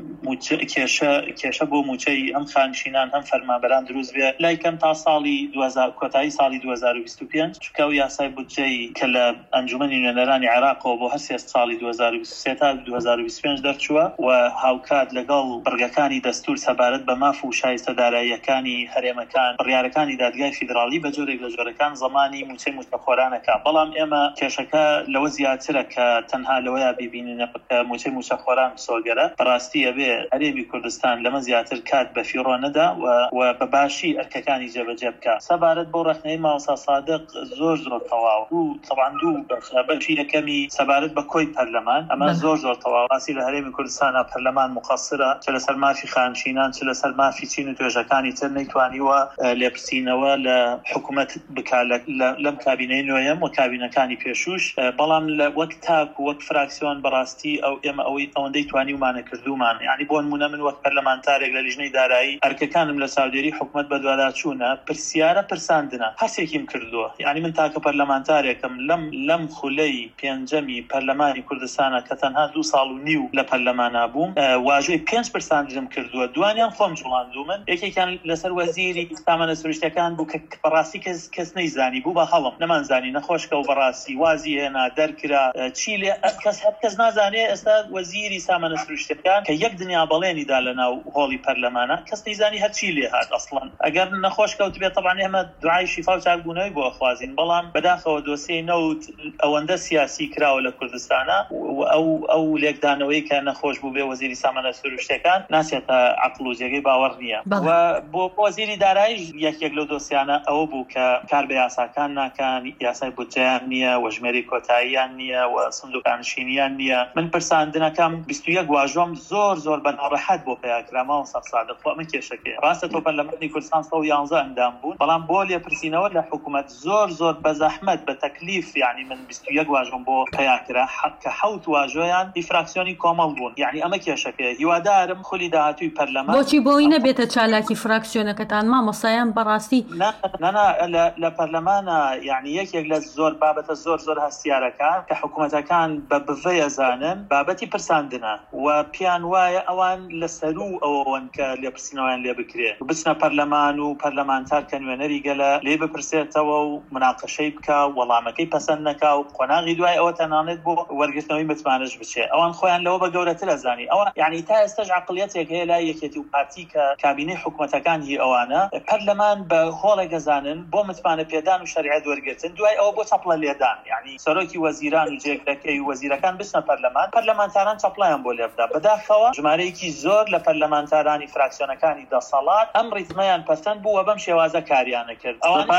کێشە بۆ موچەی ئەم خانشینان هەم فەرمانبەران دروست بێ لای کەم تا ساڵی کۆتایی ساڵی 2025 چونکە ئەو یاسای بودجەی کە لە ئەنجومەنی نوێنەرانی عێراقەوە بۆ هەر ساڵی 2023 تا 2025 دەرچووە و هاوکات لەگەڵ بڕگەکانی دەستور سەبارەت بە ماف و شایستەداراییەکانی هەرێمەکان بڕیارەکانی دادگای فیدراڵی بە جۆرێک لە جۆرەکان زەمانی موچەی موچەخۆرانەکە بەڵام ئێمە کێشەکە لەوە زیاترە کە تەنها لەوەیە ببینین کە موچەی موچەخۆران سۆگەرە بەڕاستی ئەبێ هەرێمی کوردستان لەمە زیاتر کات بە فیڕۆ نەدا و بەباشی ئەرکەکانی جێبەجێ بکە سەبارەت بۆ ڕەخنەی مامۆستا سادق زۆر تەواو و طبعاً دوو بەشی یەکەمی سەبارەت بە کۆی پەرلەمان ئەمە زۆر تەواو باسی لە هەرێمی کوردستانە پەرلەمان مقەسرە چ لەسەر مافی خانشینان چ لەسەر مافی چین و توێژەکانی تر نەیتوانیوە لێپرسینەوە لە حکوومەت بکات لەم کابینەی نوێیەم و کابینەکانی پێشوش بەڵام لە وەک تاک و وەک فراکسیۆن بەڕاستی ئێمە ئەوەندەی توانی ومانە کردومان یعنی بۆ نمونە من وەک پەرلەمانتارێک لە لیژنەی دارایی ئەرکەکانم لە چاودێری حکوومەت بەدواداچوونە پرسیارە پرساندنە هەسێکیم کردووە یعنی من تاکە پەرلەمانتارێکم لەم خولەی پێنجەمی پەرلەمانی کوردستانە کە تەنها 2.5 ساڵ لە پەرلەمانە بووم واژۆی 5 پرساندرم کردووە دوانیان خۆم جوڵاندومن یەکێکیان لەسەر وەزیری سامانە سروشتەکان بوو کە بەڕاستی کەس نەیزانی بوو بە هەڵم نەمانزانی نەخۆشکە و بەڕاستی وازی هێنا دەرکرا چی لێ کەس نازانێ ئێستا وەزیری سامانە سروشتەکان کە یەک دنیا بەڵێنیدا لە ناو هۆڵی پەرلەمانە کەس نەیزانی هەرچی لێ هات ئەسڵەن ئەگەر نەخۆشکەوت بێت طبعاً ئێمە دوعای شیفا و چاکبوونەوەی بۆ ئەخوازین بەڵام بەداخەوە دۆسیەی نەوت ئەوەندە سیاسی کراوە لە کوردستانە ئەو لێکدانەوەی کە نەخۆش بوو بێ وەزیری سامانە سروشتەکان ناسێتە عەقڵ و جێگەی باوەڕ نییە و بۆ وەزیری دارایی یەکێک لەو دۆسیانە ئەوە بوو کە کار بە یاساکان ناکان یاسای بودجەیان نییە و ژمێری کۆتاییان نییە و سندوقانشینیان نییە من پرساندنەکەم 21 واژۆم زۆر بەناڕەحەت بۆ پیاکرا ماوە سەد خۆ ئەمە کێشەکەیە. ڕاستە تۆ پەرلەمانی کوردستان 111 ئەندام بوون، بەڵام بۆ لێپرسینەوە لە حکوومەت زۆر بە زەحمەت بە تەکلیف، یعنی من 21 واژۆم بۆ پیاکرا کە 7 واژۆیان فراکسیۆنی کۆمەڵ بوون. یعنی ئەمە کێشەکەیە. هیوادارم خولی داهاتووی پەرلەمان بۆچی بۆی نەبێتە چالاکی فراکسیۆنەکەتان مامۆسایان بەڕاستی لە پەرلەمانە، یعنی یەکێک لە زۆر بابەتە زۆر هەستیارەکان کە حکوومەتەکان بە بڤێ ئەزانن بابەتی پرساندنە و پیان وایە ئەوان لە سەرو ئەوەن کە لێپرسینەوەیان لێ بکرێت بچنە پەرلەمان و پەرلەمانتار کە نوێنەری گەلە لێ بپرسێتەوە و مناقەشەی بکە، وەڵامەکەی پەسەند نەکا و قۆناغی دوای ئەوە تەنانێت بۆ وەرگرتنەوەی متمانەش بچێ. ئەوان خۆیان لەوە بە گەورەتر ئەزانی. ئەوە یعنی تا ئێستاش عەقڵیەتێک هەیە لای یەکێتی و پارتی کە کابینەی حکوومەتەکان هی ئەوانە پەرلەمان بە هۆڵێک ئەزانن بۆ متمانە پێدان و شەریعەت وەرگرتن، دوای ئەوە بۆ چەپڵە لێدان. یعنی سەرۆکی وەزیران و جێگرەکەی وەزیرەکان بچنە پەرلەمان، پەرلەمانتاران چەپڵیان بۆ لێبدا. بەداخەوە ژمارەیەکی زۆر لە پەرلەمانتارانی فراکسیۆنەکانی دەسەڵات ئەم ڕیتمەیان پەسەند بوو و بەم شێوازە کاریانە کرد.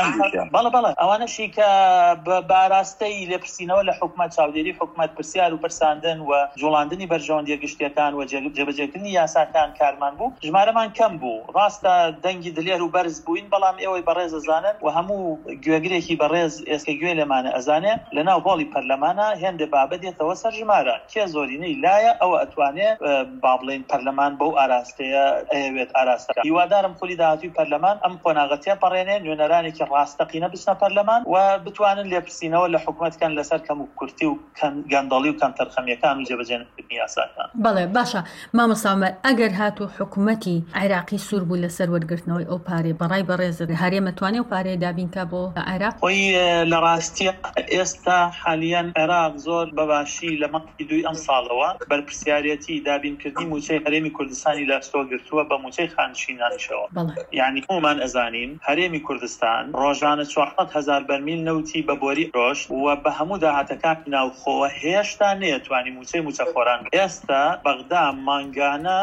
بەڵێ ئەوانەشی کە بە ئاراستەی لێپرسینەوە لە حکوومەت چاودێری حکوومەت پرسیار و پرساندن و جوڵاندنی بەرژەوەندیە گشتیەکان و جێبەجێکردنی یاساکان کارمان بوو، ژمارەمان کەم بوو. ڕاستە دەنگی دلێر و بەرز بووین، بەڵام ئێوەی بەڕێز ئەزانن و هەموو گوێگرێکی بەڕێز ئێسکە گوێ لێمانە ئەزانێ لەناو هۆڵی پەرلەمانە هێندە بابەتێتەوە سەر ژمارە کێ زۆرینەی لایە ئەوە ئەتوانێت با بڵێن پەرلەمان بەو ئاراستەیە ئەوێت ئاراستەکە. هیوادارم خولی داهاتووی پەرلەمان ئەم قۆناغەتیە پەڕێنێ، نوێنەرانێکی ڕاستەقینە بچنە پەرلەمان و بتوانن لێپرسینەوە لە حکوومەتکان لەسەر کەم و کورتی و گەندەڵی و کەم تەرخەمیەکان و جێبەجێکردنی یاساکان. بەڵێ باشە مامۆستا عومەر، ئەگەر هاتوو حکوومەتی عێراقی سوور بوو لەسەر وەرگرتنەوەی ئەو پارێ بەڕای بەڕێز هەرێمە توانێ و پارەیە دابینکە بۆ عێراق؟ خۆی لە ڕاستیە ئێستا حالیان عێراق زۆر بەباشی لە مەقی دوی ئەم ساڵەوە بەرپرسیارەتی دابینکردنی موچەی هەرێمی کوردستانی لەستۆ گرتووە بە موچەی خانشینانیشەوە. یعنی هەمومان ئەزانین هەرێمی کوردستان ڕۆژانە 400,000 بەرمیل نەوتی بە بۆری ڕۆژ و بە هەموو داهاتەکان ناوخۆوە هێشتا نەیەتوانی موچەی موچەخۆران. ئێستا بەغدا مانگانە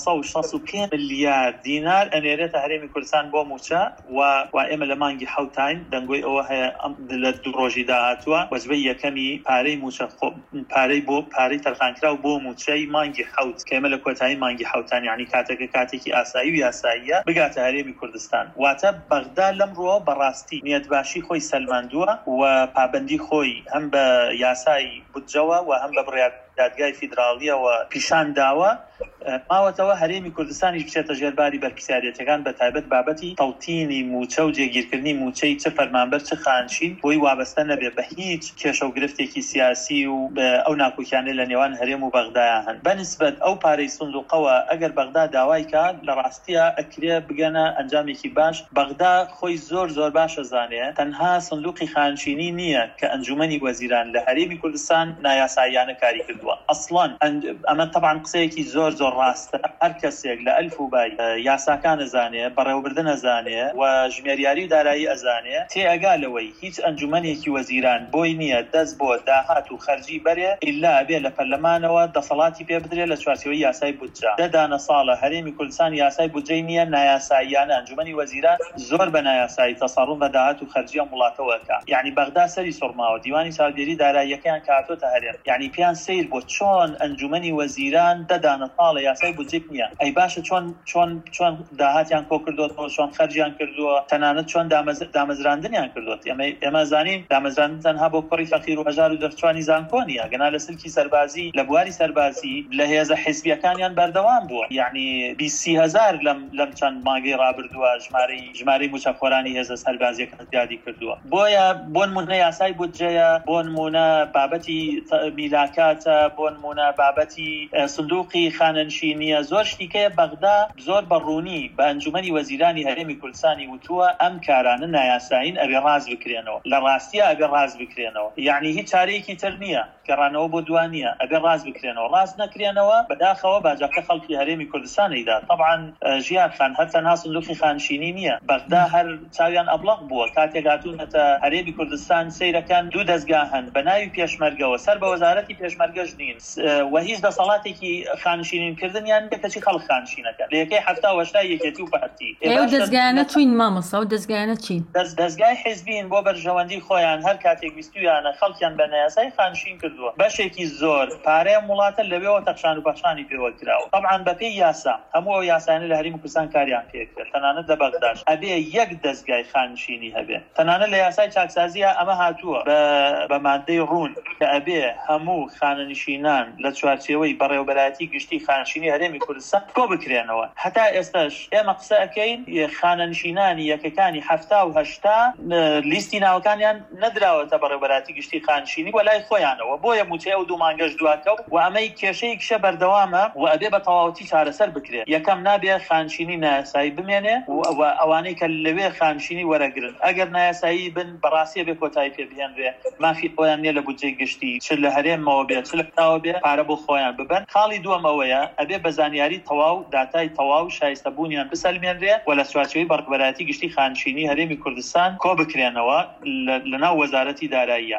965 ملیار دینار ئەنێرێتە هەرێمی کوردستان بۆ موچە و ئێمە لە مانگی حوتاین دەنگۆی ئەوە هەیە لە دوو ڕۆژی داهاتووە وەجبەی یەکەمی پارەی موچە پارەی بۆ پارەی تەرخانکرا و بۆ موچەی مانگی حوت کە ئێمە لە کۆتایی مانگی حوتان، یعنی کاتێکی ئاسایی و یاساییە بگاتە هەرێمی کوردستان. واتە بەغدا لەمڕۆ بەڕاستی نیەتباشی خۆی سەلماندووە و پابەندی خۆی هەم بە یاسای بودجەوە و هەم بە بڕیار دادگای فیدراڵیەوە پیشان داوە ماوەتەوە هەرێمی کوردستانی بچێتە ژێرباری بەرپرسیارەتەکان بە تایبەت بابەتی تەوتینی موچە و جێگیرکردنی موچەی چه فەرمانبەر چه خانشین بۆی وابەستە نەبێ بە هیچ کێشە و گرفتێکی سیاسی و ئەو ناکۆکیانەی لە نێوان هەرێم و بەغدایە هەن. بەنسبەت ئەو پارەی سندوقەوە ئەگەر بەغدا داوای کات لە ڕاستیە ئەکرێ بگەنە ئەنجامێکی باش. بەغدا خۆی زۆر باش ئەزانێ تەنها سندوقی خانشینی نییە کە ئەنجومەنی وەزیران لە هەرێمی کوردستان نایاساییانە کاری کردووە. ئەسڵان ئەمە طبعا قسەیەکی زۆر ڕاستە. هەر کەسێک لە ئەلف و بای یاساکان ئەزانێ، بەڕێوەبردن ئەزانێ و ژمێریاری و دارایی ئەزانێ، تێئەگالەوەی هیچ ئەنجومەنێکی وەزیران بۆی نییە دەست بۆ داهات و خەرجی بەرێ ئیلا ئەبێ لە پەرلەمانەوە دەسەڵاتی پێ بدرێت لە چوارچێوەی یاسای بودجە. دەدانە ساڵە هەرێمی کوردستان یاسای بودجەی نییە، نایاساییانە. ئەنجومەنی وەزیران زۆر بە نایاسایی تەسەڕوف بە داهات و خەرجی ئەم وڵاتەوەکە. یعنی بەغدا سەری سوڕماوە، دیوانی چاودێری داراییەکەیان کاتۆتە هەرێم. یعنی پیان سیر بۆ چۆن ئەنجومەنی وەزیران دەدانە تاڵە یاسای بودجێک نییە. ئەی باشە چۆن داهاتیان کۆ کردوەوە، چۆن خەرجیان کردووە، تەنانەت چۆن دامەزراندنیان کردووە. ئێمە زانین دامەزراندن تەنها بۆ کوڕی فەقیر و هەژار و دەرچوانی زانکۆ نیە، گەنا لە سلکی سەربازی لە بواری سەربازی لە هێزە حیزبیەکانیان بەردەوام بووە. یعنی 20,000 لەم چەند مانگەی ڕابردووە ژمارەی موچەخۆرانی هێزە سەربازیەکان زیادی کردووە. بۆ نمونە یاسای بودجەیە، بۆ نمونە بابەتی میلاکاتە، بۆ نمونە بابەتی سندوقی خانەنشینیە، زۆر شتیکەیە. بەغدا زۆر بەڕوونی بە ئەنجومەنی وەزیرانی هەرێمی کوردستانی وتووە ئەم کارانە نایاساین، ئەبێ ڕاز بکرێنەوە. لە ڕاستیە ئەبێ ڕاز بکرێنەوە. یعنی هیچ چارەیەکی تر نییە، گەڕانەوە بۆ دوانیە، ئەبێ ڕاز بکرێنەوە. ڕاز نەکرێنەوە بەداخەوە باجاکە خەڵکی هەرێمی کوردستانیدا. طبعا ژیان خان هەر تەنها سندوقی خانشینی نییە، بەغدا هەر چاویان ئەبڵق بووە کاتێک هاتوونەتە هەرێمی کوردستان سەیرەکان دوو دەستگا هەن بە ناوی پێشمەرگەوە، سەر بە وەزارەتی پێشمەرگەش نین و هیچ دەسەڵاتێکی خانشینین دابینکردن یان کەچی خەڵک خانشینەکە لە یەکەی هەفتا و هەشتا یەکێتی و پارتی ئێوە دەستگایانە چوین مامۆستا و دەستگایانە چین دەستگای حیزبین بۆ بەرژەوەندی خۆیان هەر کاتێک ویستویانە خەڵکیان بە نایاسایی خانشین کردووە بەشێکی زۆر پارەیە وڵاتە لەوێەوە تەخشان و بەخشانی پێوە کراوە طبعا بەپێی یاسا هەموو ئەو یاسانە لە هەرێمی کوردستان کاریان پێکرد تەنانەت لە بەغداد ئەبێ یەک دەستگای خانشینی هەبێ تەنانەت لە یاسای چاکسازیە ئەمە هاتووە بە مادەی ڕوون کە ئەبێ هەموو خانەنشینان لە چوارچێوەی بەڕێوەبەرایەتی گشتی خانشینی هەرێمی کوردستان کۆ بکرێنەوە هەتا ئێستاش ئێمە قسە ئەکەین خانەنشینانی یەکەکانی هەفتا و هەشتا لیستی ناوەکانیان نەدراوەتە بەڕێوەبەرایەتی گشتی خانشینی وە لای خۆیانەوە بۆیە موچەیە و دوو مانگەش دواکەوت و ئەمەی کێشەی کشە بەردەوامە و ئەبێ بە تەواوەتی چارەسەر بکرێت یەکەم نابێ خانشینی نایاسایی بمێنێ و ئەوانەی کە لەوێ خانشینی وەرەگرن ئەگەر نایاسایی بن بەڕاستی بێ کۆتایی پێ بهێنرێ مافی خۆیان نیە لە بودجەی گشتی چ لە هەرێمەوە بێت چ لە تاوە بێ پارە بۆ خۆیان ببن خاڵی دووەمەوەیە ئەبێ بە زانیاری تەواو داتای تەواو شایستەبوونیان بسەلمێنرێ و لە چوارچێوەی بەڕێوەبەرایەتی گشتی خانشینی هەرێمی کوردستان کۆ بکرێنەوە لەناو وەزارەتی داراییە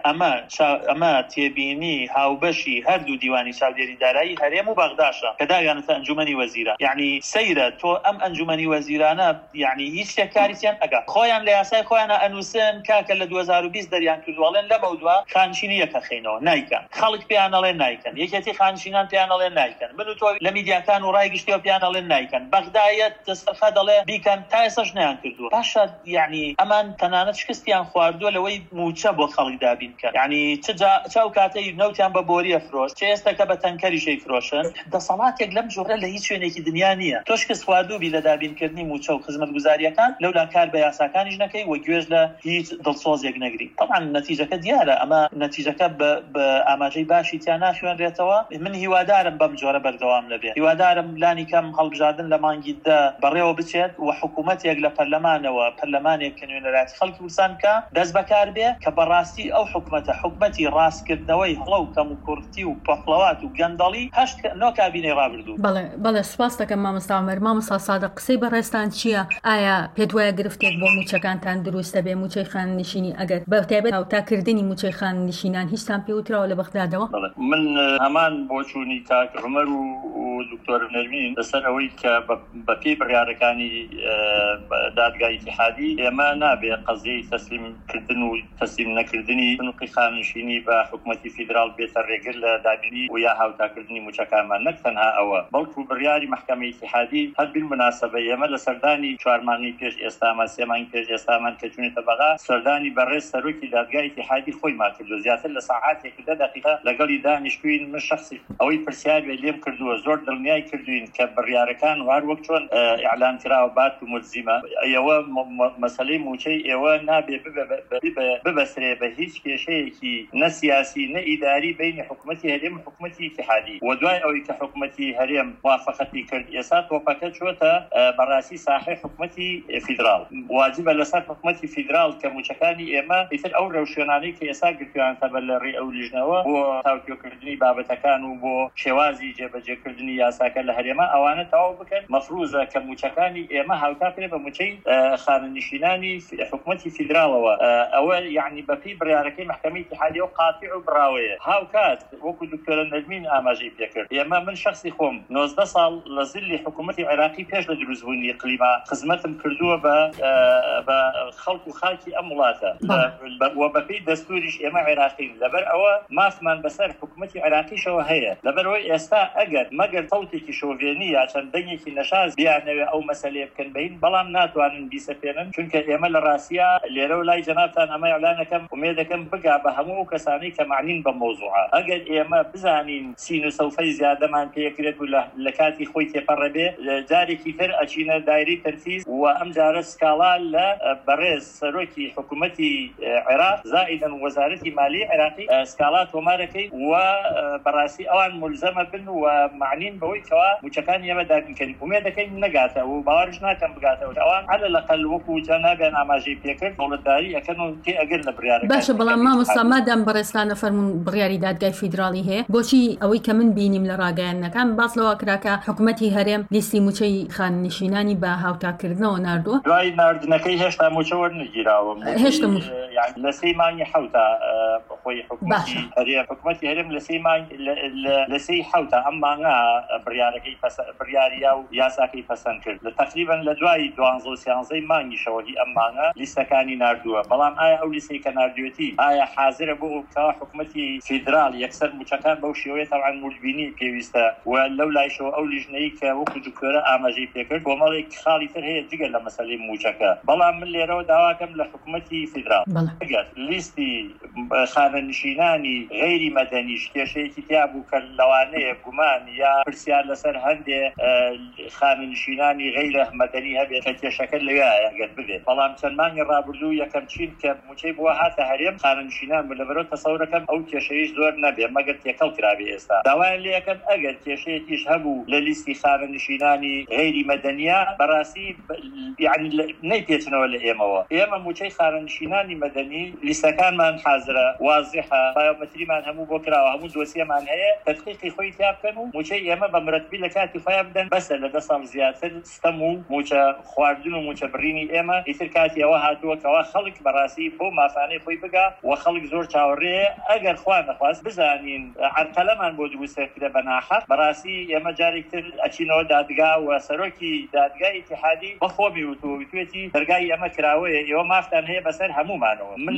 ئەمە تێبینی هاوبەشی هەردوو دیوانی چاودێری دارایی هەرێم و بەغداشە کە داگانێتە ئەنجومەنی وەزیران یعنی سەیرە تۆ ئەم ئەنجومەنی وەزیرانە یعنی هیچ شتێکاریان ئەگا خۆیان لە یاسای خۆیانە ئەنووسن کاکە لە 2020 دەریان کردوڵێن لەمە دووە خانشینی یەکە خینەوە نایکەن خەڵک پێیانەڵێن نایکەن یەکێتی خانشینان پێیانەڵێن نایکەن من و تۆ لە میدیاکان و ڕای گشتیەوە پێیانەڵێن نایکەن بەغدایەت دەستەرخە دەڵێ بیکەن تا ئێستاش نیان کردووە باشە یعنی ئەمان تەنانەت شکستیان خواردووە لەوەی موچە بۆ خەڵک دابین کە یعنی چاو کاتەی نەوتیان بە بۆریە فرۆشت چ ئێستا کە بە تەنکەریشەی فرۆشن دەسەڵاتێک لەم جۆرە لە هیچ شوێنێکی دنیا نییە تۆ شکست خواردووبی لە دابینکردنی موچە و خزمەتگوزاریەکان لەولا کار بە یاساکانیش نەکەی و گوێژ لە هیچ دڵسۆزێک نەگری طبعا نەتیجەکە دیارە ئەمە نەتیجەکە بە ئاماژەی باشی تیا ناشوێنرێتەوە من هیوادارم بەم جۆرە بەردەوام لەبێ هیوادارم لانی کەم هەڵبژاردن لە مانگیدا بەڕێوە بچێت و حکوومەتێک لە پەرلەمانێک کە نوێنەراتی خەڵکی کوردستان کە دەست بەکار بێ کە بەڕاستی ئەو حکوومەتی ڕاستکردنەوەی هەڵە و کەم و کورتی و پۆخڵەوات و گەندەڵی هەشت نۆ کابینەی ڕابردوو بەڵێ سوپاس دەکەم مامۆستا عومەر مامۆستا سادق قسەی بەڕێستان چییە ئایا پێت وایە گرفتێک بۆ موچەکانتان دروستە بێ موچەی خاننشینی ئەگەر بەتایبەت هاوتاکردنی موچەی خاننشینان هیچتان پێوتراوە لە بەغدادەوە من هەمان بۆ چوونی کاک عومەر و دکتۆر نەرمین لەسەر ئەوەی کە بە پێی بڕیارەکانی دادگای اتحادی ئێمە نابێ قەزەی تەسلیمکردن و تەسلیم نەکردنی بنوقی خاننشینی بە حکوومەتی فیدرال بێتە ڕێگر لە دابینی و یا هاوتاکردنی موچەکانمان نەک تەنها ئەوە بەڵکو بڕیاری محکەمەی اتحادی هەر بالمناسبە ئێمە لە سەردانی 4 مانگی پێش ئێستامان 3 مانگی پێش ئێستامان کە چوونێتە بەغا سەردانی بەڕێز سەرۆکی دادگای اتحادی خۆی ماکردو زیاتر لە ساعاتێک 10 دقیقە لەگەڵی دانیشتووین من شخصی ئەوەی پرسیار لێم کردووە زۆر دڵنیای کردوین کە بڕیارەکان هەر وەک چۆن ئیعلان کراوە بات و ملزیمە ئێوە مەسەلەی موچەی ئێوە نابێ ببەسرێ بە هیچ کێشەیەکی نە سیاسی نە ئیداری بینی حکوومەتی هەرێم و حکوومەتی اتحادی و دوای ئەوەی کە حکوومەتی هەرێم موافقەتی کرد ئێستا تۆپەکە چۆتە بەڕاستی ساحەی حکوومەتی فیدرال واجبە لەسەر حکوومەتی فیدرال کە موچەکانی ئێمە ئیتر ئەو ڕێوشێنانەی کە ئێستا گرتویانتە بە لە ڕێ ئەو لیژنەوە بۆ تاوتۆکردنی بابەتەکان و بۆ شێوازی جێبەجێکردنی یاساکە لە هەرێمە ئەوانە تەواو بکەن مەفروزە کە موچەکانی ئێمە هاوتا کرێ بە موچەی خاننشینانی حکوومەتی فیدرالەوە ئەوە یعنی بەپی بڕیارەکەی محکەمەی اتحادیە و قاطع و براوەیە هاوکات وەکو دکتۆرە نەرمین ئاماژەی پێکرد ئێمە من شخصی خۆم 19 ساڵ لە زلی حکوومەتی عێراقی پێش لە دروستبوونی قلیما خزمەتم کردووە بە خەڵک و خاکی ئەم وڵاتە و بەپی دەستوریش ئێمە عێراقین لەبەر ئەوە مافمان بەسەر حکوومەتی عێراقیشەوە هەیە لەبەرەوەی ئێستا ئەگەر مەگەر تەوتێکی شۆڤێنی یا چەند دەنگێکی نەشاز بیانەوێ ئەو مەسەلەیە بکەن بین بەڵام ناتوانن بیسەپێنن چونکە ئێمە لە ڕاستیە لێرە و لای جەنابتان ئەمە ئەعلانەکەم ومێدەکەم بگا بە هەموو کەسانی کە معنین بە مۆزوعە ئەگەر ئێمە بزانین سین و سەوفەی زیادەمان پێکرێت و لە کاتی خۆی تێپەڕەبێ جارێکی تر ئەچینە دایرەی تەنفیز و ئەم جارە سکاڵا لە بەڕێز سەرۆکی حکوومەتی عێراق زائیدەن وەزارەتی مالی عێراقی سکاڵا تۆمارەکەی و بەڕاستی ئەوان ملزەمە بن و معنین بەوەی کەوا موچەکان ئێمە دابینکەین ومێدەکەین نەگاتە و باوەڕش ناکەم بگاتەوە ئەوان عەلە لەقەل وەکو جەنابیان ئاماژەی پێکرد دەوڵەتداری ئەکەن و تێئەگەن لە بڕیارەکان باشە بەڵام مامۆستا مادام بەڕێستانە فەرمون بڕیاری دادگای فیدراڵی هەیە بۆچی ئەوەی کە من بینیم لە ڕاگەیاندنەکان باس لەوە کراکە حکوومەتی هەرێم لیستی موچەی خاننشینانی بە هاوتاکردنەوە ناردووە دوای ناردنەکەی هێشتا موچە وەرنەگیراوە هێشتا لە 3 مانگی حەوتا خوي حكومتي هرم لسي حوتا أما أنا برياريا وياساكي فسنكر تقريبا لدواي دوانزو سيانزي ماني شوهي أما أنا لسكاني ناردوه بلام آيا أو لسي كناردوتي آيا حاضر بو كوا حكومتي فيدرال يكسر متشكان بوشيوية طبعا ملبيني بيويستا ولولا يشو أو لجنيك وكو دكتورة آماجي بيكر ومالك خالي تر هي جيجل لمسالي موشكا بلام من اللي رو دواكم لحكومتي فيدرال ليستي خاننشيناني غير مدني شتيشي كتابو كاللواني قمان يا برسيار لسر هندي خاننشيناني غير مدني هبه كتشكل ليا قد بده بلام سلمان الرابردو يكم تشين كموشي بوهاتا هريم خاننشينان ملبرو تصوركم او تشيش دور نبي ما قلت يكل كرابي استا دوان ليكم اجل تشي تشهبو لليستي خاننشيناني غير مدنيه براسي يعني نيتيتنا ولا ايما موشي خاننشيناني مدني لسكان من حاضره واضحه بايومتري من همو بكره وهمو دوسيه من هي تدقيقي خوي تاب كانوا موشي ايما بمرتبي لكاتي فيبدن بس لدصم زياده استمو موشا خواردن وموشا بريني ايما يتركاتي وهاتو كوا خلق براسي بو ما فاني خوي بقى وخلق زور تاوري اگر خوان خواس بزانين عن كلام بود وسكده بناحه براسي ايما جاريكتر اتشينو دادغا وسروكي دادغا اتحادي بخوبي وتويتي درغاي ايما كراوي يوم افتن هي بس همو مانو من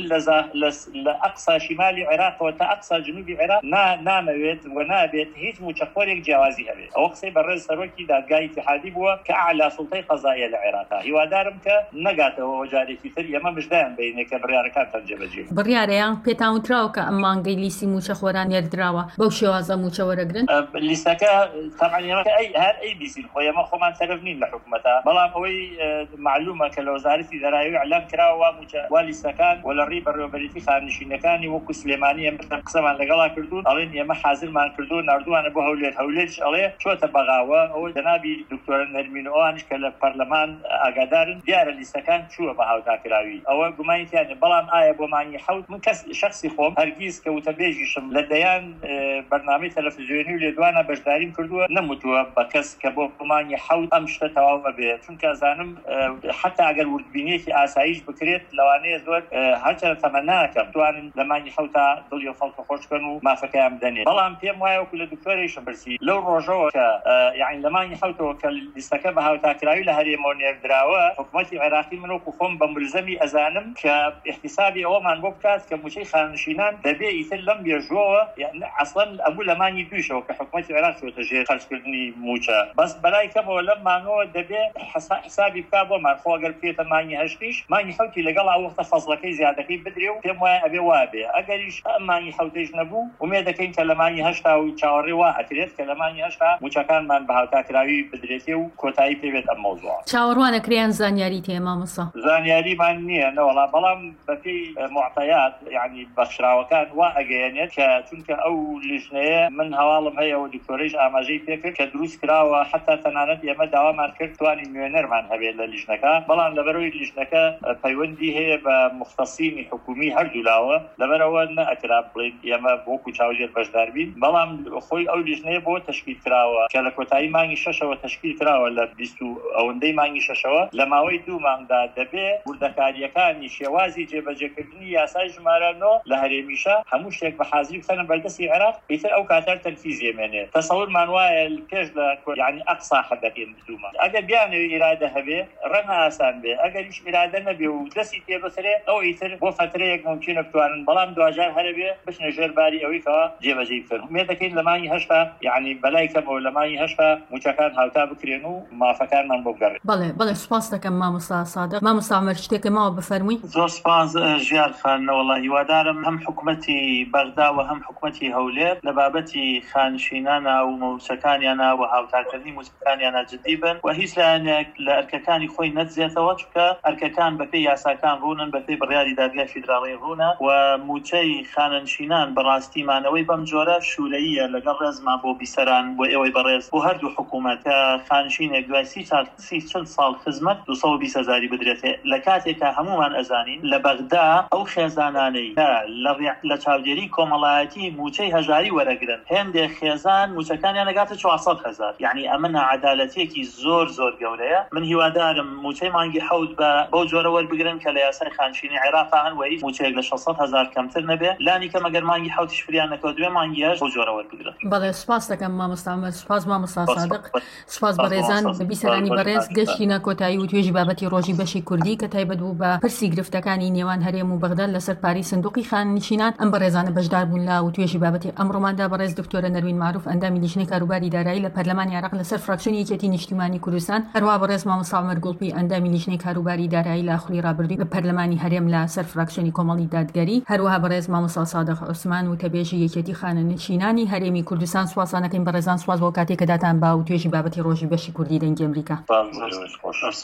لاقصى شمال العراق وتاقصى جنوب العراق نامويت ونابت هيج مشخورك جوازي هبه اوقسي برز سروكي دادغا اتحادي بو كاعلى سلطه قضائيه العراق هو دارم كنغاته وجاري كتر يما مجدان بينك برياركان تنجبجي برياريان بيتاون تراوكا امان جيليسي مشخوران يردراوا بوشوازا مشورغرن لسكا طبعا يما اي بي سي خويا ما خو ما تلفنين لحكومتها بلام اوي معلومه كالوزارتي دراوي اعلام كراوا والي سكان ولا ريبر روبريتي خانشينكاني وكو سليمانيه مثل قسم على لقلا كردون الين يما حاضر ما كردون نردو انا بو هولش عليه شو تبغاوا او جنابي دكتور نرمين اوانش كلا برلمان اقدار ديار اللي سكان شو بهاو تاكراوي او قمايت يعني بلام ايه بو ماني حوت من كس شخصي خوم هرگيز كوتبيجيشم لديان برنامج تلفزيوني لدوانا بجدارين كردو نموتوا بكس كبو ماني حوت امشت تواو به چون كزانم حتى اگر وردبينيتي اسايج بكريت لواني زور هرچه تمناكم توان لماني حوتا دليو خلق خوش كانوا ما فكام دني بلام بيم وايو كل دكتوريش برسي لو روجو يعني لماني حوتو كالاستكبه هاو تاكراوي لهري مونير دراوا حكومتي العراقي منو كفهم بملزمي ازانم كاحتسابي او من بوكات كمشي خانشينان دبي يتلم بيرجوا يعني اصلا ابو لماني دوشو كحكومتي العراق شو تجي خرج كردني موچا بس بلاي كبو لما نو دبي حسابي كابو ما خو قال في 8 ماني حوتي لقلا وقت فصلكي زيادكي بدريو كم ابي وابي اجريش ماني حوتيش نبو وميدا كين كلماني هشتا وچاوري واعتريت كلماني هشتا موچكان من بهاوتا كراوي بدريتيو كوتاي بيت الموضوع چاوروانا كريان زانياري تي امامصا زانياري ماني انا والله بلام بفي معطيات يعني بخشراوكان واجينت كتونك او لجنه من هوالم هي ودكتوريش اماجي فكر كدروس كراوا حتى تنانت يما دوام كرت تواني مليونير من هبه لجنكا بلام لبروي لجنكا بيوندي هي بمختصين حكومي هر دولاوه لبرونا اكراب يما بوكو چاوجر بجداربين بلام خوي او لجنه بو تشكيل كراوا كلكوتاي ماني ششه وتشكيل كراوا لبيستو او اندي ماني ششه لماوي دو ماندا دبي وردكاريكاني شوازي جبجكدني ياسا جمارانو لهريميشا هموشك بحازي كان بلدسي العراق يتر او كاتر تنفيذي منه تصور مانوايا الكيج يعني اقصى حدتين دوما اجا بيان اراده هبه رنا اسان به اگر ايش اراده نبي ودسي تيبسره او يتر بو فتره ممكن بتوان بلام دواجار هربه باش نجر باري او كا جيبجي فهم ميدكين لماني هشتا يعني بلايكم او لماني هشتا مچكان هاوتا بكرينو ما فكر من بوغر بله سپاس دکم مامۆستا صادق مامۆستا عومەر شتێکە ماوە بفەرمووی زۆر سپاس ژیان خان والله هیوادارم هم حکومەتی بەغدا و هم حکومەتی هەولێر لە بابەتی خانشینانە و موچەکانیانە و هاوتاکردنی موچەکانیانە جددی بن و هیچ لایەنێک لە ئەرکەکانی خۆی نەدزێتەوە چونکە ئەرکەکان بەپێی یاساکان ڕوونن بەپێی بڕیاری دادگای فیدراڵی ڕوونە و موچەی خانشینان بەڕاستی مانەوەی بەم جۆرە شوورەیە لەگەڵ ڕێزما بۆ بیسەران بۆ ئێوەی بەڕێز بۆ هەردوو حکوومەت خانشینێک دوای 30 ساڵ خزمەت 220,000 بدرێتێ لە کاتێکە هەمومان ئەزانین لە بەغدا ئەو خێزانانەی لە چاودێری کۆمەڵایەتی موچەی هەژاری وەرەگرن هێندێک خێزان موچەکانیان نەگاتە 400,000 یعنی ئەمە عەدالەتێکی زۆر گەورەیە من هیوادارم موچەی مانگی حەوت بەو جۆرە وەربگرن کە لە یاسای خانشینی عێراق هەن و هیچ موچەیەک لە 600,000 کەمتر کەمتر نەبێ لانی کە مەگەر مانگی حوتیش فریانەکە دوێ مانگیاش بۆ جۆرە وەربگرن. بەڵێ سپاس دەکەم مامۆستا عومەر، سپاس مامۆستا سادق، سپاس بەڕێزان بیسەرانی بەڕێز گەشتینە کۆتایی و توێژی بابەتی ڕۆژی بەشی کوردی کە تایبەت بوو بە پرسی گرفتەکانی نێوان هەرێم و بەغداد لەسەر پاری سندوقی خاننشینان. ئەم بەڕێزانە بەشدار بوون لە و توێژی بابەتی ئەمڕۆماندا. بەڕێز دکتۆرە نەروین معروف ئەندامی لیژنەی کاروباری دارایی لە پەرلەمانی عێراق لەسەر فراکسیۆنی یەکێتی نیشتیمانی کوردستان، هەروەها بەڕێز مامۆستا عومەر گوڵپی ئەندامی لیژنەی کاروباری دارایی لە خوڵی ڕابردووی بە پەرلەمانی هەرێم لە سەر فراکسیۆنی کۆمەڵی دادگەری، هەروەها بەڕێز مامۆستا سادق عوسمان و تەبێژی یەکێتی خاننشینانی هەرێمی کوردستان. سواسانەکەین بەڕێزان، سواز بۆ کاتێک کە داتان با و توێژی بابەتی ڕۆژی بەشی کوردی دەنگی ئەمریکا.